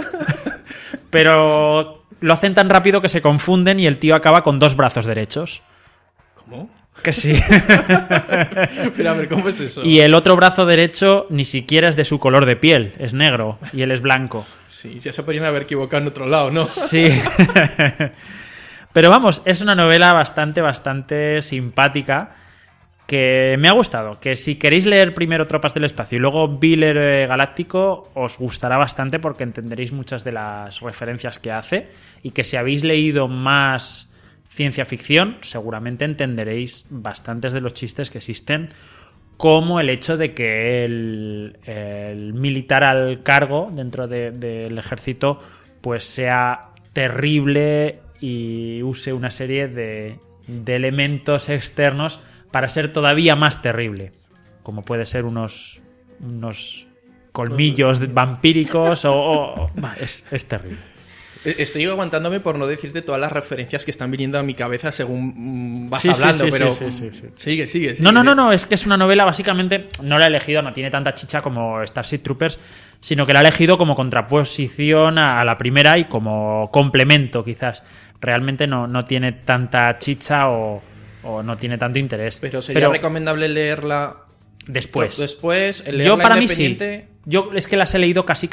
pero lo hacen tan rápido que se confunden y el tío acaba con 2 brazos derechos. ¿Cómo? Que sí. Pero a ver, ¿cómo es eso? Y el otro brazo derecho ni siquiera es de su color de piel, es negro y él es blanco. Sí, ya se podrían haber equivocado en otro lado, ¿no? Sí. Pero vamos, es una novela bastante simpática que me ha gustado. Que si queréis leer primero Tropas del Espacio y luego Bill, héroe galáctico, os gustará bastante porque entenderéis muchas de las referencias que hace, y que si habéis leído más ciencia ficción, seguramente entenderéis bastantes de los chistes que existen, como el hecho de que el militar al cargo dentro del ejército pues sea terrible y use una serie de elementos externos para ser todavía más terrible, como puede ser unos colmillos vampíricos es terrible. Estoy aguantándome por no decirte todas las referencias que están viniendo a mi cabeza según vas hablando, pero sí. Sigue. No, es que es una novela, básicamente, no la he elegido, no tiene tanta chicha como Starship Troopers, sino que la he elegido como contraposición a la primera y como complemento, quizás. Realmente no tiene tanta chicha o no tiene tanto interés. Pero sería recomendable leerla después. Leerla yo para mí independiente. Sí. Yo es que las he leído casi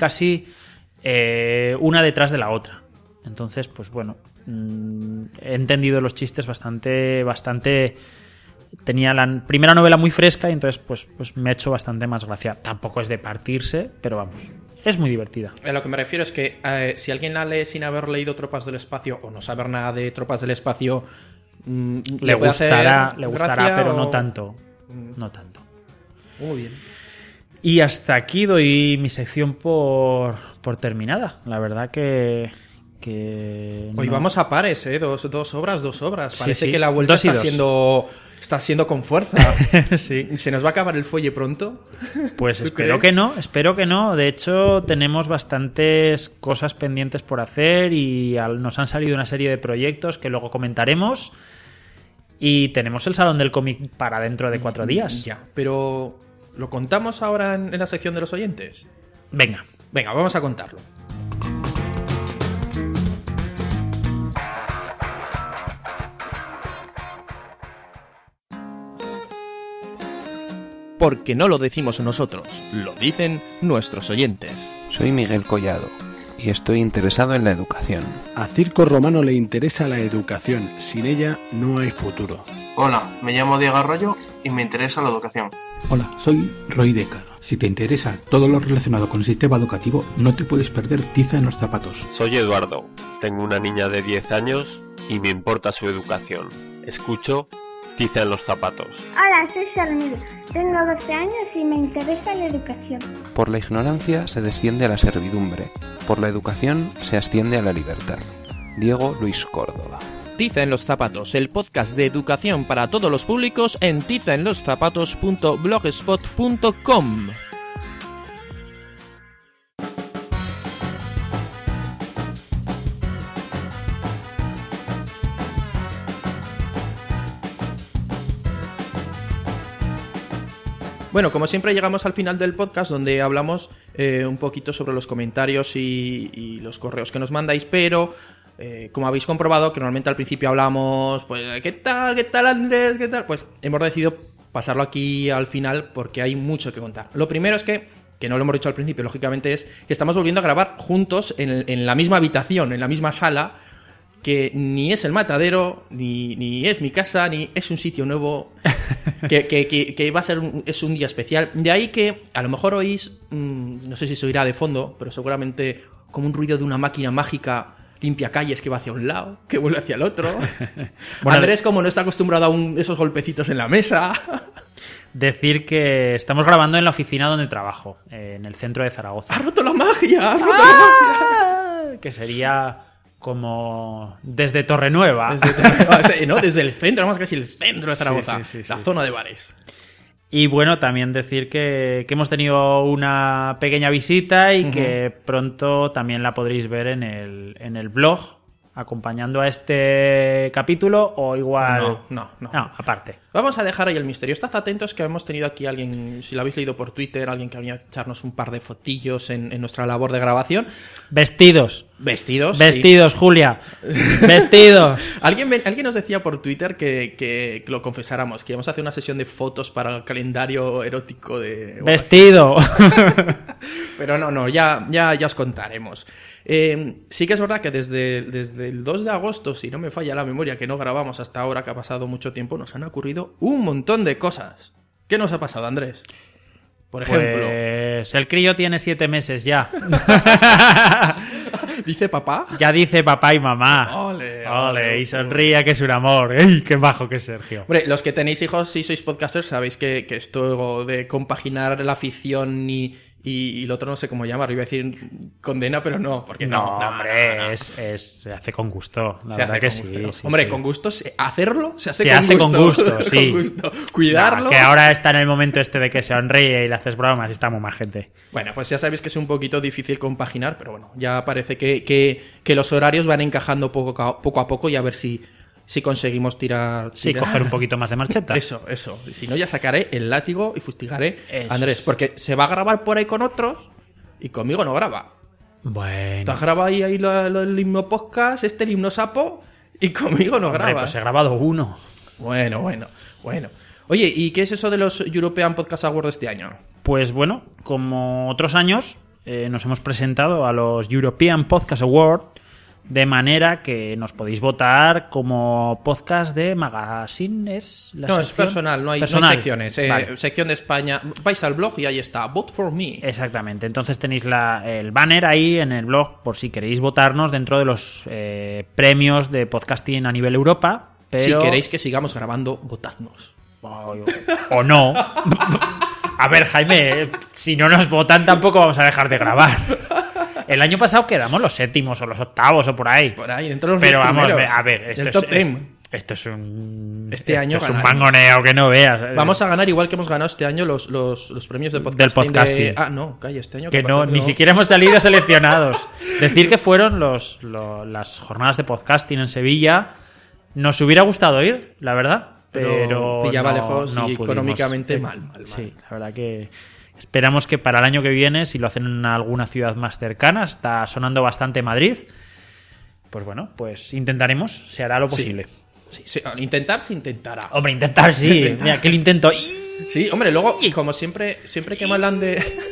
una detrás de la otra. Entonces, pues bueno, he entendido los chistes bastante. Tenía la primera novela muy fresca y entonces pues me ha hecho bastante más gracia. Tampoco es de partirse, pero vamos, es muy divertida. A lo que me refiero es que si alguien la lee sin haber leído Tropas del Espacio o no saber nada de Tropas del Espacio, le gustará, pero no tanto. No tanto. Muy bien. Y hasta aquí doy mi sección por terminada. La verdad que hoy vamos a pares, ¿eh? Dos obras. Parece que la vuelta está siendo con fuerza. Sí. ¿Se nos va a acabar el fuelle pronto? Pues espero que no. De hecho, tenemos bastantes cosas pendientes por hacer y nos han salido una serie de proyectos que luego comentaremos. Y tenemos el Salón del Cómic para dentro de 4 días. Ya, pero ¿lo contamos ahora en la sección de los oyentes? Venga, vamos a contarlo. porque no lo decimos nosotros, lo dicen nuestros oyentes. Soy Miguel Collado y estoy interesado en la educación. A Circo Romano le interesa la educación, sin ella no hay futuro. Hola, me llamo Diego Arroyo y me interesa la educación. Hola, soy Roy Decar. Si te interesa todo lo relacionado con el sistema educativo, no te puedes perder Tiza en los zapatos. Soy Eduardo, tengo una niña de 10 años y me importa su educación. Escucho Tiza en los zapatos. Hola, soy Salmira, tengo 12 años y me interesa la educación. Por la ignorancia se desciende a la servidumbre, por la educación se asciende a la libertad. Diego Luis Córdoba. Tiza en los zapatos, el podcast de educación para todos los públicos en tizaenloszapatos.blogspot.com. Bueno, como siempre llegamos al final del podcast donde hablamos un poquito sobre los comentarios y los correos que nos mandáis, pero como habéis comprobado que normalmente al principio hablamos, pues, ¿qué tal Andrés? ¿Qué tal? Pues hemos decidido pasarlo aquí al final porque hay mucho que contar. Lo primero es que no lo hemos dicho al principio, lógicamente, es que estamos volviendo a grabar juntos en la misma habitación, en la misma sala, que ni es el matadero, ni es mi casa, ni es un sitio nuevo, que va a ser es un día especial. De ahí que a lo mejor oís, no sé si se oirá de fondo, pero seguramente como un ruido de una máquina mágica limpia calles que va hacia un lado, que vuelve hacia el otro. Bueno, Andrés, como no está acostumbrado a esos golpecitos en la mesa. Decir que estamos grabando en la oficina donde trabajo, en el centro de Zaragoza. ¡Ha roto la magia! ¡Ha roto la magia! Que sería como desde Torrenueva. Desde el centro, más casi el centro de Zaragoza, sí, la zona de bares. Y bueno, también decir que hemos tenido una pequeña visita y que pronto también la podréis ver en el blog, acompañando a este capítulo, o igual... No, aparte. Vamos a dejar ahí el misterio. Estad atentos que hemos tenido aquí alguien, si lo habéis leído por Twitter, alguien que ha venido a echarnos un par de fotillos en nuestra labor de grabación. Vestidos, sí. Julia. Vestidos. Alguien nos decía por Twitter que lo confesáramos, que íbamos a hacer una sesión de fotos para el calendario erótico de... Vestido. Pero no, ya os contaremos. Sí que es verdad que desde el 2 de agosto, si no me falla la memoria, que no grabamos hasta ahora, que ha pasado mucho tiempo, nos han ocurrido un montón de cosas. ¿Qué nos ha pasado, Andrés? Por ejemplo... Pues el crío tiene 7 meses ya. ¿Dice papá? Ya dice papá y mamá. Ole, y sonríe, que es un amor. ¡Ey, qué bajo que es Sergio! Hombre, los que tenéis hijos, si sois podcasters, sabéis que esto de compaginar la afición y lo otro no sé cómo llamar, iba a decir condena, pero no, porque no. Hombre, se hace con gusto, la verdad que sí. Hombre, sí. Con gusto, hacerlo se hace con gusto, sí. Con gusto. Cuidarlo. No, que ahora está en el momento este de que se sonríe y le haces bromas y está muy más gente. Bueno, pues ya sabéis que es un poquito difícil compaginar, pero bueno, ya parece que los horarios van encajando poco a poco y a ver si conseguimos tirar... Sí, coger un poquito más de marcheta. Eso. Si no, ya sacaré el látigo y fustigaré a Andrés. Porque se va a grabar por ahí con otros y conmigo no graba. Bueno. Te has grabado ahí el himno podcast, el himno sapo, y conmigo no graba. Pues he grabado uno. Bueno. Oye, ¿y qué es eso de los European Podcast Awards de este año? Pues bueno, como otros años, nos hemos presentado a los European Podcast Awards, de manera que nos podéis votar como podcast de magazine. ¿Es personal, no hay secciones. Vale. Sección de España. Vais al blog y ahí está, Vote for Me. Exactamente, entonces tenéis el banner ahí en el blog por si queréis votarnos dentro de los premios de podcasting a nivel Europa. Pero... Si queréis que sigamos grabando, votadnos. O no. A ver, Jaime, si no nos votan tampoco vamos a dejar de grabar. El año pasado quedamos los 7º o los 8º o por ahí. Por ahí, dentro de los 10 Pero vamos, primeros. a ver, esto es un mangoneo que no veas. Vamos a ganar igual que hemos ganado este año los premios de podcasting. Del podcasting. Este año. Que no, ni siquiera hemos salido seleccionados. Decir que fueron las jornadas de podcasting en Sevilla. Nos hubiera gustado ir, la verdad. Pero pillaba lejos y económicamente mal. Sí, la verdad que... Esperamos que para el año que viene, si lo hacen en alguna ciudad más cercana, está sonando bastante Madrid, pues bueno, pues intentaremos, se hará lo posible. Sí, intentar se intentará. Hombre, intentar sí. Intentar. Mira, que lo intento. Sí, hombre, luego, como siempre que me hablan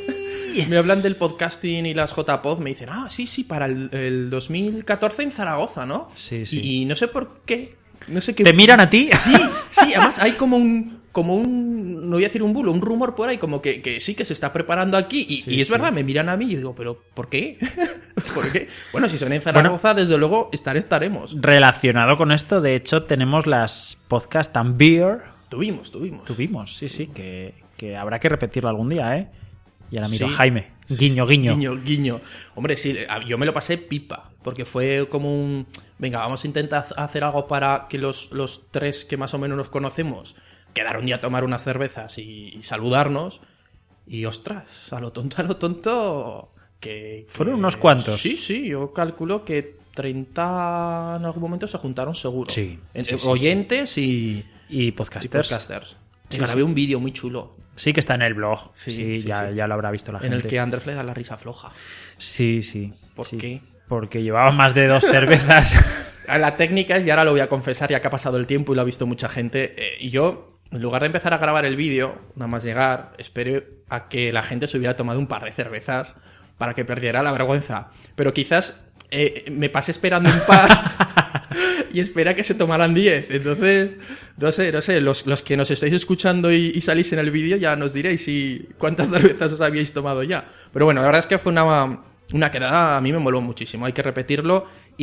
del podcasting y las JPod, me dicen, sí, para el 2014 en Zaragoza, ¿no? Sí. Y no sé por qué. No sé qué. ¿Te miran a ti? Sí, además hay como un, no voy a decir un bulo, un rumor por ahí, como que sí, que se está preparando aquí, y es verdad, me miran a mí y yo digo, ¿pero por qué? ¿Por qué? Bueno, si son en Zaragoza, desde luego, estaremos. Relacionado con esto, de hecho, tenemos las podcast and beer. Tuvimos. Sí, que habrá que repetirlo algún día, ¿eh? Y ahora miro Sí. a Jaime. Guiño. Guiño. Hombre, sí, yo me lo pasé pipa, porque fue como un... Venga, vamos a intentar hacer algo para que los tres que más o menos nos conocemos quedar un día a tomar unas cervezas y saludarnos. Y ostras, a lo tonto, que... Fueron unos cuantos. Sí, yo calculo que 30 en algún momento se juntaron seguro. Sí. Entre oyentes y podcasters. Y grabé un vídeo muy chulo. Sí, que está en el blog. Sí, Ya lo habrá visto la gente. En el que Andrés le da la risa floja. Sí. ¿Por qué? Porque llevaba más de 2 cervezas. La técnica es, y ahora lo voy a confesar, ya que ha pasado el tiempo y lo ha visto mucha gente, y yo, en lugar de empezar a grabar el vídeo, nada más llegar, esperé a que la gente se hubiera tomado un par de cervezas para que perdiera la vergüenza. Pero quizás me pasé esperando un par y esperé a que se tomaran 10. Entonces, no sé, los que nos estáis escuchando y salís en el vídeo ya nos diréis cuántas cervezas os habíais tomado ya. Pero bueno, la verdad es que fue una quedada, a mí me moló muchísimo, hay que repetirlo.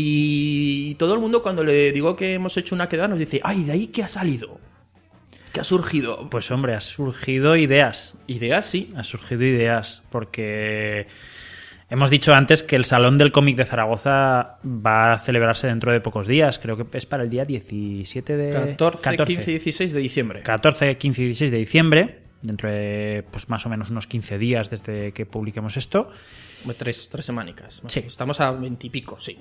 Y todo el mundo, cuando le digo que hemos hecho una quedada, nos dice, ¿de ahí qué ha salido? ¿Qué ha surgido? Pues hombre, ha surgido ideas. Ideas, sí. Ha surgido ideas, porque hemos dicho antes que el Salón del Cómic de Zaragoza va a celebrarse dentro de pocos días. Creo que es para el día 17 de... 14, 15 y 16 de diciembre. 14, 15 y 16 de diciembre, dentro de pues más o menos unos 15 días desde que publiquemos esto. Tres semanicas. Sí. Estamos a 20 y pico, sí.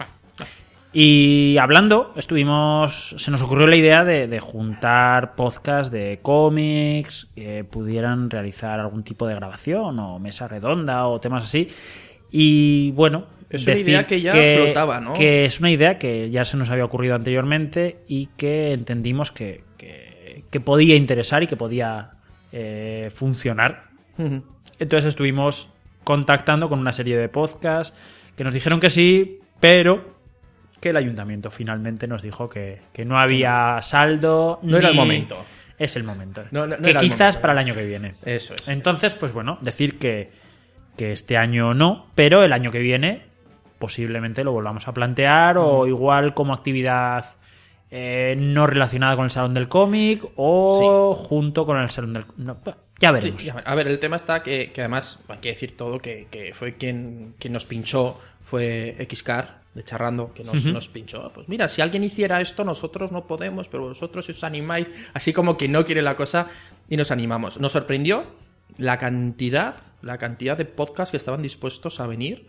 Y hablando, se nos ocurrió la idea de juntar podcasts de cómics que pudieran realizar algún tipo de grabación o mesa redonda o temas así. Y bueno, es una idea que ya flotaba, ¿no? Que es una idea que ya se nos había ocurrido anteriormente y que entendimos que podía interesar y que podía funcionar. Uh-huh. Entonces estuvimos contactando con una serie de podcasts que nos dijeron que sí, pero que el ayuntamiento finalmente nos dijo que no había saldo. No era el momento. Es el momento. No que era quizás momento, para el año que viene. Eso es. Entonces, pues bueno, decir que este año no, pero el año que viene posiblemente lo volvamos a plantear o igual como actividad no relacionada con el Salón del Cómic o junto con el Salón del... No, ya veremos. Sí, a ver, el tema está que además, hay que decir todo, que fue quien nos pinchó, fue Xcar de Charrando, que nos pinchó. Pues mira, si alguien hiciera esto, nosotros no podemos, pero vosotros os animáis, así como que no quiere la cosa, y nos animamos. Nos sorprendió la cantidad de podcasts que estaban dispuestos a venir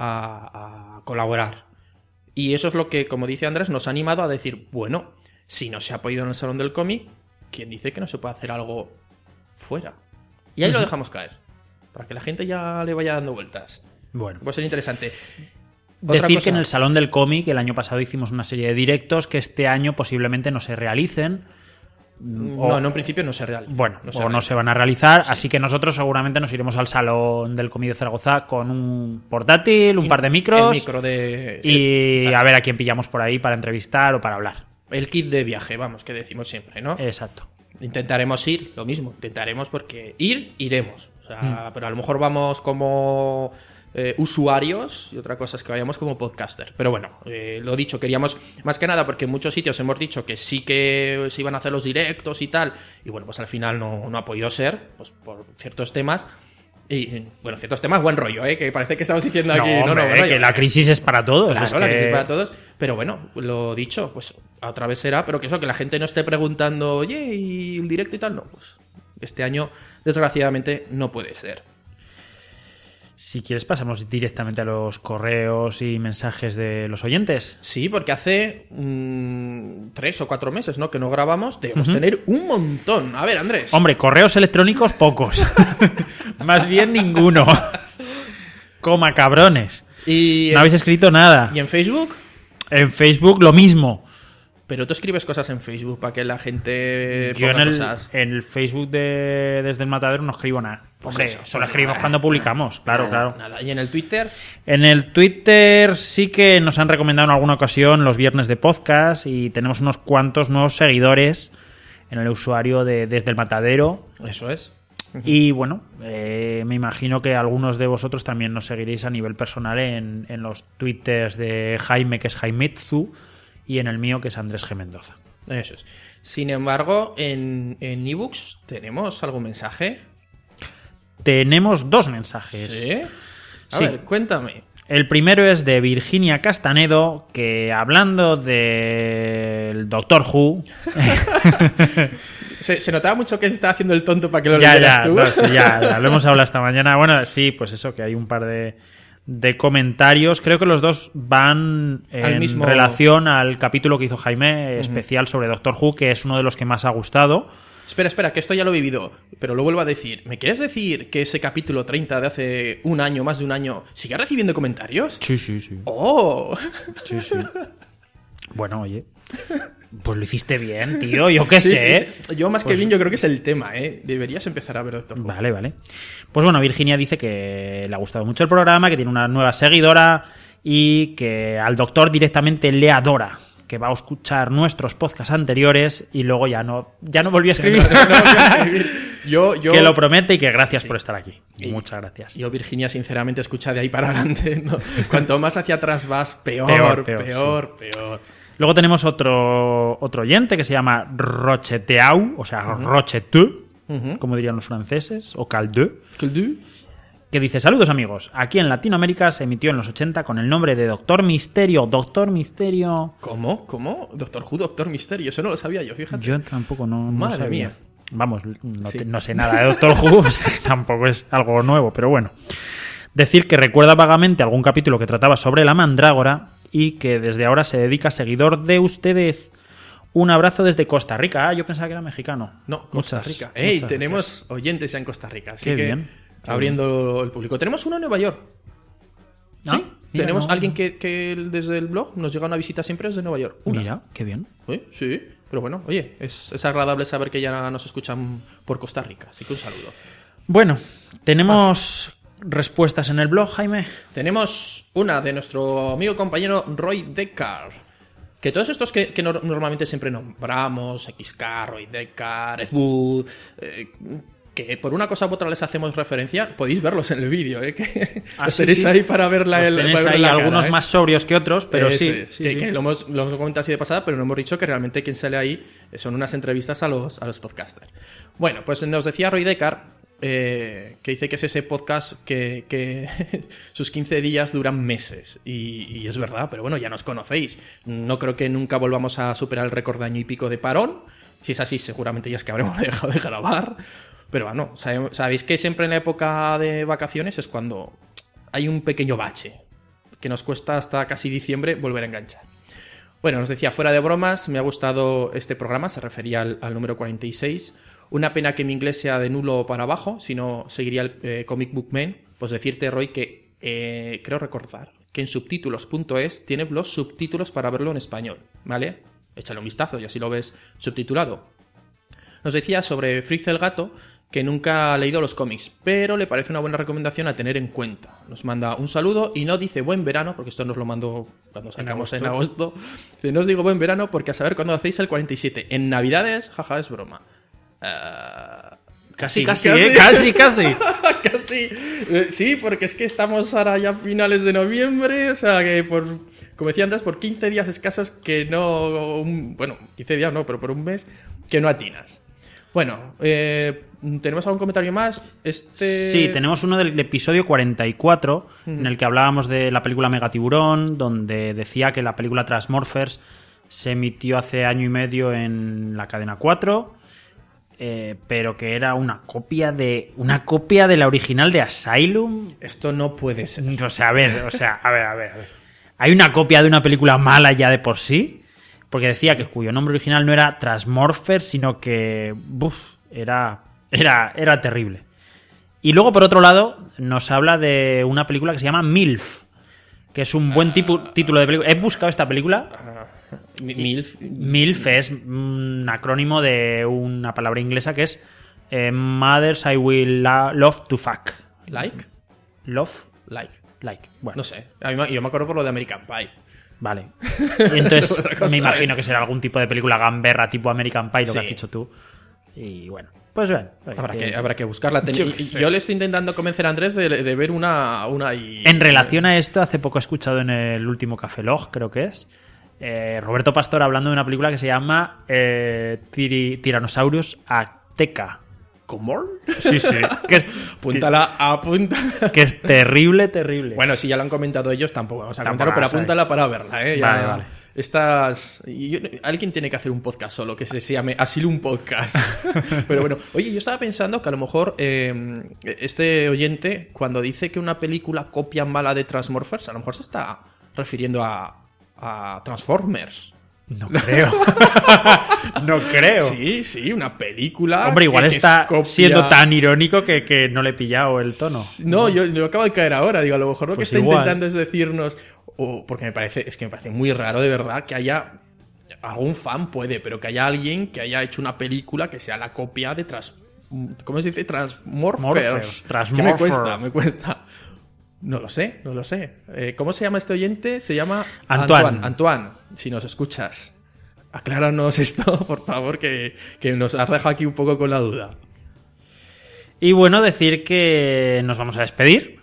a colaborar. Y eso es lo que, como dice Andrés, nos ha animado a decir, bueno, si no se ha podido en el Salón del Cómic, ¿quién dice que no se puede hacer algo fuera? Y ahí lo dejamos caer, para que la gente ya le vaya dando vueltas. Bueno, puede ser interesante. Decir que en el Salón del Cómic el año pasado hicimos una serie de directos que este año posiblemente no se realicen. No, en principio no se realizan. Bueno, no se van a realizar, sí. Así que nosotros seguramente nos iremos al Salón del Cómic de Zaragoza con un portátil, un par de micros y a ver a quién pillamos por ahí para entrevistar o para hablar. El kit de viaje, vamos, que decimos siempre, ¿no? Exacto. Intentaremos ir, lo mismo, intentaremos porque iremos. O sea, pero a lo mejor vamos como usuarios y otra cosa es que vayamos como podcaster. Pero bueno, lo dicho, queríamos más que nada porque en muchos sitios hemos dicho que sí que se iban a hacer los directos y tal, y bueno, pues al final no ha podido ser, pues por ciertos temas. Y bueno, ciertos temas, buen rollo, que parece que estamos diciendo aquí. Hombre, que la crisis es para todos. Claro, es la crisis es para todos. Pero bueno, lo dicho, pues otra vez será, pero que eso, que la gente no esté preguntando, oye, ¿y el directo y tal? No, pues este año, desgraciadamente, no puede ser. Si quieres pasamos directamente a los correos y mensajes de los oyentes. Sí, porque hace 3 o 4 meses, ¿no?, que no grabamos. Debemos tener un montón. A ver, Andrés. Hombre, correos electrónicos pocos. Más bien ninguno. Coma, cabrones. No habéis escrito nada. ¿Y en Facebook? En Facebook lo mismo. Pero tú escribes cosas en Facebook para que la gente Yo ponga en cosas. el Facebook de Desde el Matadero no escribo nada. Pues Hombre, eso, solo pues escribimos nada. cuando publicamos, claro, claro. Nada. Y en el Twitter, En el Twitter sí que nos han recomendado en alguna ocasión los viernes de podcast y tenemos unos cuantos nuevos seguidores en el usuario de Desde el Matadero. eso es. Y bueno, me imagino que algunos de vosotros también nos seguiréis a nivel personal en los twitters de Jaime, que es Jaimetsu, y en el mío, que es Andrés G. Mendoza. Eso es. Sin embargo, en ebooks tenemos algún mensaje. Tenemos 2 mensajes. ¿Sí? A Sí. ver, cuéntame. El primero es de Virginia Castanedo, que hablando del Doctor Who... Se notaba mucho que estaba haciendo el tonto para que lo ya, leyeras tú. no, sí, ya, lo hemos hablado esta mañana. Bueno, sí, pues eso, que hay un par de comentarios. Creo que los dos van en mismo- relación al capítulo que hizo Jaime especial sobre Doctor Who, que es uno de los que más ha gustado. Espera, que esto ya lo he vivido, pero lo vuelvo a decir. ¿Me quieres decir que ese capítulo 30 de hace un año, más de un año, sigue recibiendo comentarios? Sí, sí, sí. ¡Oh! Sí, sí. Bueno, oye, pues lo hiciste bien, tío, yo qué Sí, sé. sí, sí. Yo más que Pues- bien, yo creo que es el tema, ¿eh? Deberías empezar a ver Doctor Who. Vale, vale. Pues bueno, Virginia dice que le ha gustado mucho el programa, que tiene una nueva seguidora y que al doctor directamente le adora, que va a escuchar nuestros podcasts anteriores y luego ya no volvió a escribir. Yo, Que lo promete y que gracias por estar aquí. Muchas gracias. Yo, Virginia, sinceramente, escucha de ahí para adelante, ¿no? Cuanto más hacia atrás vas, peor. Luego tenemos otro oyente que se llama Rocheteau, o sea, Rochetu, como dirían los franceses, o Caldeux, que dice: saludos amigos, aquí en Latinoamérica se emitió en los 80 con el nombre de Doctor Misterio. Doctor Misterio. ¿Cómo? Doctor Who, Doctor Misterio. Eso no lo sabía yo, fíjate. Yo tampoco no Madre sabía. mía. Vamos, no, Sí. no sé nada de Doctor Who, o sea, tampoco es algo nuevo, pero bueno. Decir que recuerda vagamente algún capítulo que trataba sobre la mandrágora y que desde ahora se dedica a seguidor de ustedes. Un abrazo desde Costa Rica. Ah, yo pensaba que era mexicano. No, Costa Muchas, Rica. ¡Ey! muchas Tenemos oyentes ya en Costa Rica. Así Qué que, bien, qué abriendo el público. Tenemos uno en Nueva York. Ah, Sí, mira, tenemos no. alguien que desde el blog nos llega una visita siempre desde Nueva York. Una. Mira, qué bien. Sí, pero bueno, oye, es agradable saber que ya nos escuchan por Costa Rica. Así que un saludo. Bueno, tenemos respuestas en el blog, Jaime. Tenemos una de nuestro amigo y compañero Roy Deckard. Que todos estos que normalmente siempre nombramos, XK, Roy Deckard, Ed Wood, que por una cosa u otra les hacemos referencia, podéis verlos en el vídeo, que Ah, los sí, tenéis sí. ahí para ver la, Los tenéis para ver ahí la cara, algunos ¿eh? más sobrios que otros, pero Eso sí. es, sí, que, sí. que lo hemos comentado así de pasada, pero no hemos dicho que realmente quien sale ahí son unas entrevistas a los podcasters. Bueno, pues nos decía Roy Deckard que dice que es ese podcast que sus 15 días duran meses. Y es verdad, pero bueno, ya nos conocéis. No creo que nunca volvamos a superar el récord de año y pico de parón. Si es así, seguramente ya es que habremos dejado de grabar. Pero bueno, sabéis que siempre en la época de vacaciones es cuando hay un pequeño bache que nos cuesta hasta casi diciembre volver a enganchar. Bueno, nos decía, fuera de bromas, me ha gustado este programa, se refería al número 46. Una pena que mi inglés sea de nulo para abajo, si no seguiría el Comic Book Man. Pues decirte, Roy, que creo recordar que en subtítulos.es tiene los subtítulos para verlo en español, ¿vale? Échale un vistazo y así lo ves subtitulado. Nos decía sobre Fritz el gato que nunca ha leído los cómics, pero le parece una buena recomendación a tener en cuenta. Nos manda un saludo y no dice buen verano, porque esto nos lo mandó cuando sacamos en agosto. No os digo buen verano porque a saber cuándo hacéis el 47. En Navidades, jaja, es broma. Casi. Casi. Sí, porque es que estamos ahora ya a finales de noviembre, o sea que como decía antes, por 15 días escasos que no... bueno, 15 días no, pero por un mes que no atinas. Bueno, ¿tenemos algún comentario más? Sí, tenemos uno del episodio 44, en el que hablábamos de la película Megatiburón, donde decía que la película Transmorphers se emitió hace año y medio en la cadena 4, pero que era una copia de la original de Asylum. Esto no puede ser. O sea, a ver. ¿Hay una copia de una película mala ya de por sí? Porque decía que cuyo nombre original no era Transmorphers, sino que era terrible. Y luego, por otro lado, nos habla de una película que se llama MILF, que es un buen título de película. He buscado esta película MILF es un acrónimo de una palabra inglesa que es Mothers I Will Love to Fuck. ¿Like? Love, Like. Bueno, No sé. Yo me acuerdo por lo de American Pie. vale. Y entonces Otra cosa, me imagino que será algún tipo de película gamberra tipo American Pie, lo Sí. que has dicho tú. Y bueno, pues bien. Habrá que buscarla. Yo le estoy intentando convencer a Andrés de ver una y... En relación a esto, hace poco he escuchado en el último Café Log, creo que es, Roberto Pastor hablando de una película que se llama Tyrannosaurus Azteca. ¿Cómo? Sí. Que es, Apúntala. que es terrible. Bueno, si ya lo han comentado ellos, tampoco vamos a Tampoco comentarlo, pero vamos a ver. apúntala para verla, ¿eh? Vale. Alguien tiene que hacer un podcast solo, que se llame Asylum Podcast. Pero bueno, oye, yo estaba pensando que a lo mejor este oyente, cuando dice que una película copia mala de Transmorphers, a lo mejor se está refiriendo a Transformers. No creo. No creo. Sí, una película. Hombre, igual que está copia- siendo tan irónico que no le he pillado el tono. No, yo acabo de caer ahora. Digo, a lo mejor lo Pues que está igual. intentando es decirnos. Porque me parece muy raro de verdad que haya. Algún fan puede, pero que haya alguien que haya hecho una película que sea la copia de ¿cómo se dice? Transmorphers. Transmorphers. Me cuesta. No lo sé. ¿Cómo se llama este oyente? Se llama Antoine. Antoine, si nos escuchas. Acláranos esto, por favor, que nos has dejado aquí un poco con la duda. Y bueno, decir que nos vamos a despedir.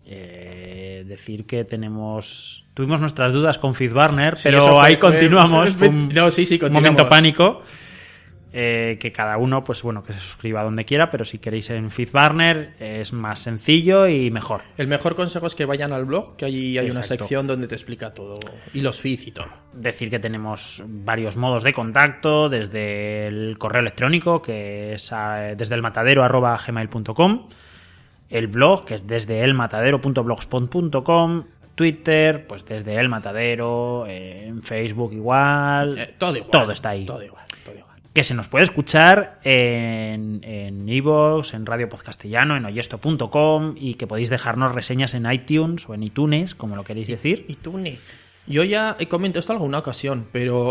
Decir que tuvimos nuestras dudas con Fitzbarner, Sí, pero eso fue- ahí fue- continuamos. Fue un No, sí, continuamos. momento pánico. Que cada uno, pues bueno, que se suscriba donde quiera, pero si queréis en Fitzbarner es más sencillo y mejor. El mejor consejo es que vayan al blog, que allí hay una Exacto. sección donde te explica todo. Y los feeds y todo. Decir que tenemos varios modos de contacto, desde el correo electrónico, que es desde elmatadero@gmail.com, el blog, que es desde elmatadero.blogspot.com, Twitter, pues desde El Matadero, en Facebook igual, Todo igual. todo está ahí. Todo igual. Que se nos puede escuchar en iVoox, en Radio Podcastellano, en oyesto.com, y que podéis dejarnos reseñas en iTunes o en iTunes, como lo queréis decir. Y tú, yo ya he comentado esto en alguna ocasión, pero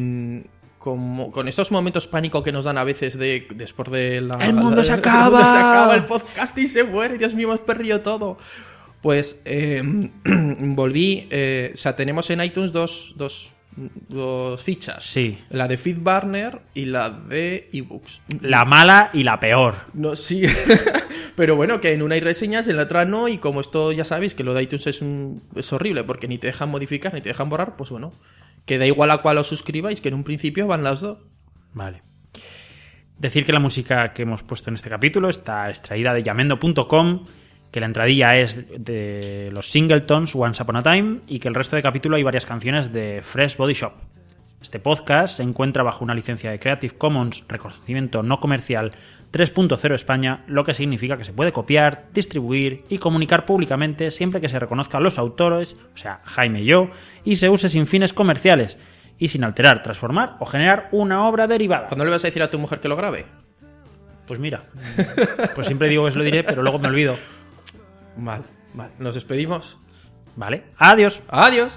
con estos momentos pánico que nos dan a veces después de la... ¡El mundo se acaba! ¡El mundo se acaba! El podcast y se muere. Dios mío, hemos perdido todo. Pues volví... o sea, tenemos en iTunes dos fichas. Sí. La de Feedburner y la de ebooks. La mala y la peor. No, sí. Pero bueno, que en una hay reseñas, en la otra no. Y como esto ya sabéis que lo de iTunes es horrible porque ni te dejan modificar ni te dejan borrar, pues bueno, que da igual a cuál os suscribáis, que en un principio van las dos. Vale. Decir que la música que hemos puesto en este capítulo está extraída de Yamendo.com, que la entradilla es de los Singletons, Once Upon a Time, y que el resto de capítulo hay varias canciones de Fresh Body Shop. Este podcast se encuentra bajo una licencia de Creative Commons, reconocimiento no comercial 3.0 España, lo que significa que se puede copiar, distribuir y comunicar públicamente siempre que se reconozcan los autores, o sea, Jaime y yo, y se use sin fines comerciales y sin alterar, transformar o generar una obra derivada. ¿Cuándo le vas a decir a tu mujer que lo grabe? Pues mira, pues siempre digo que se lo diré, pero luego me olvido. Vale. Nos despedimos. Vale, adiós. Adiós.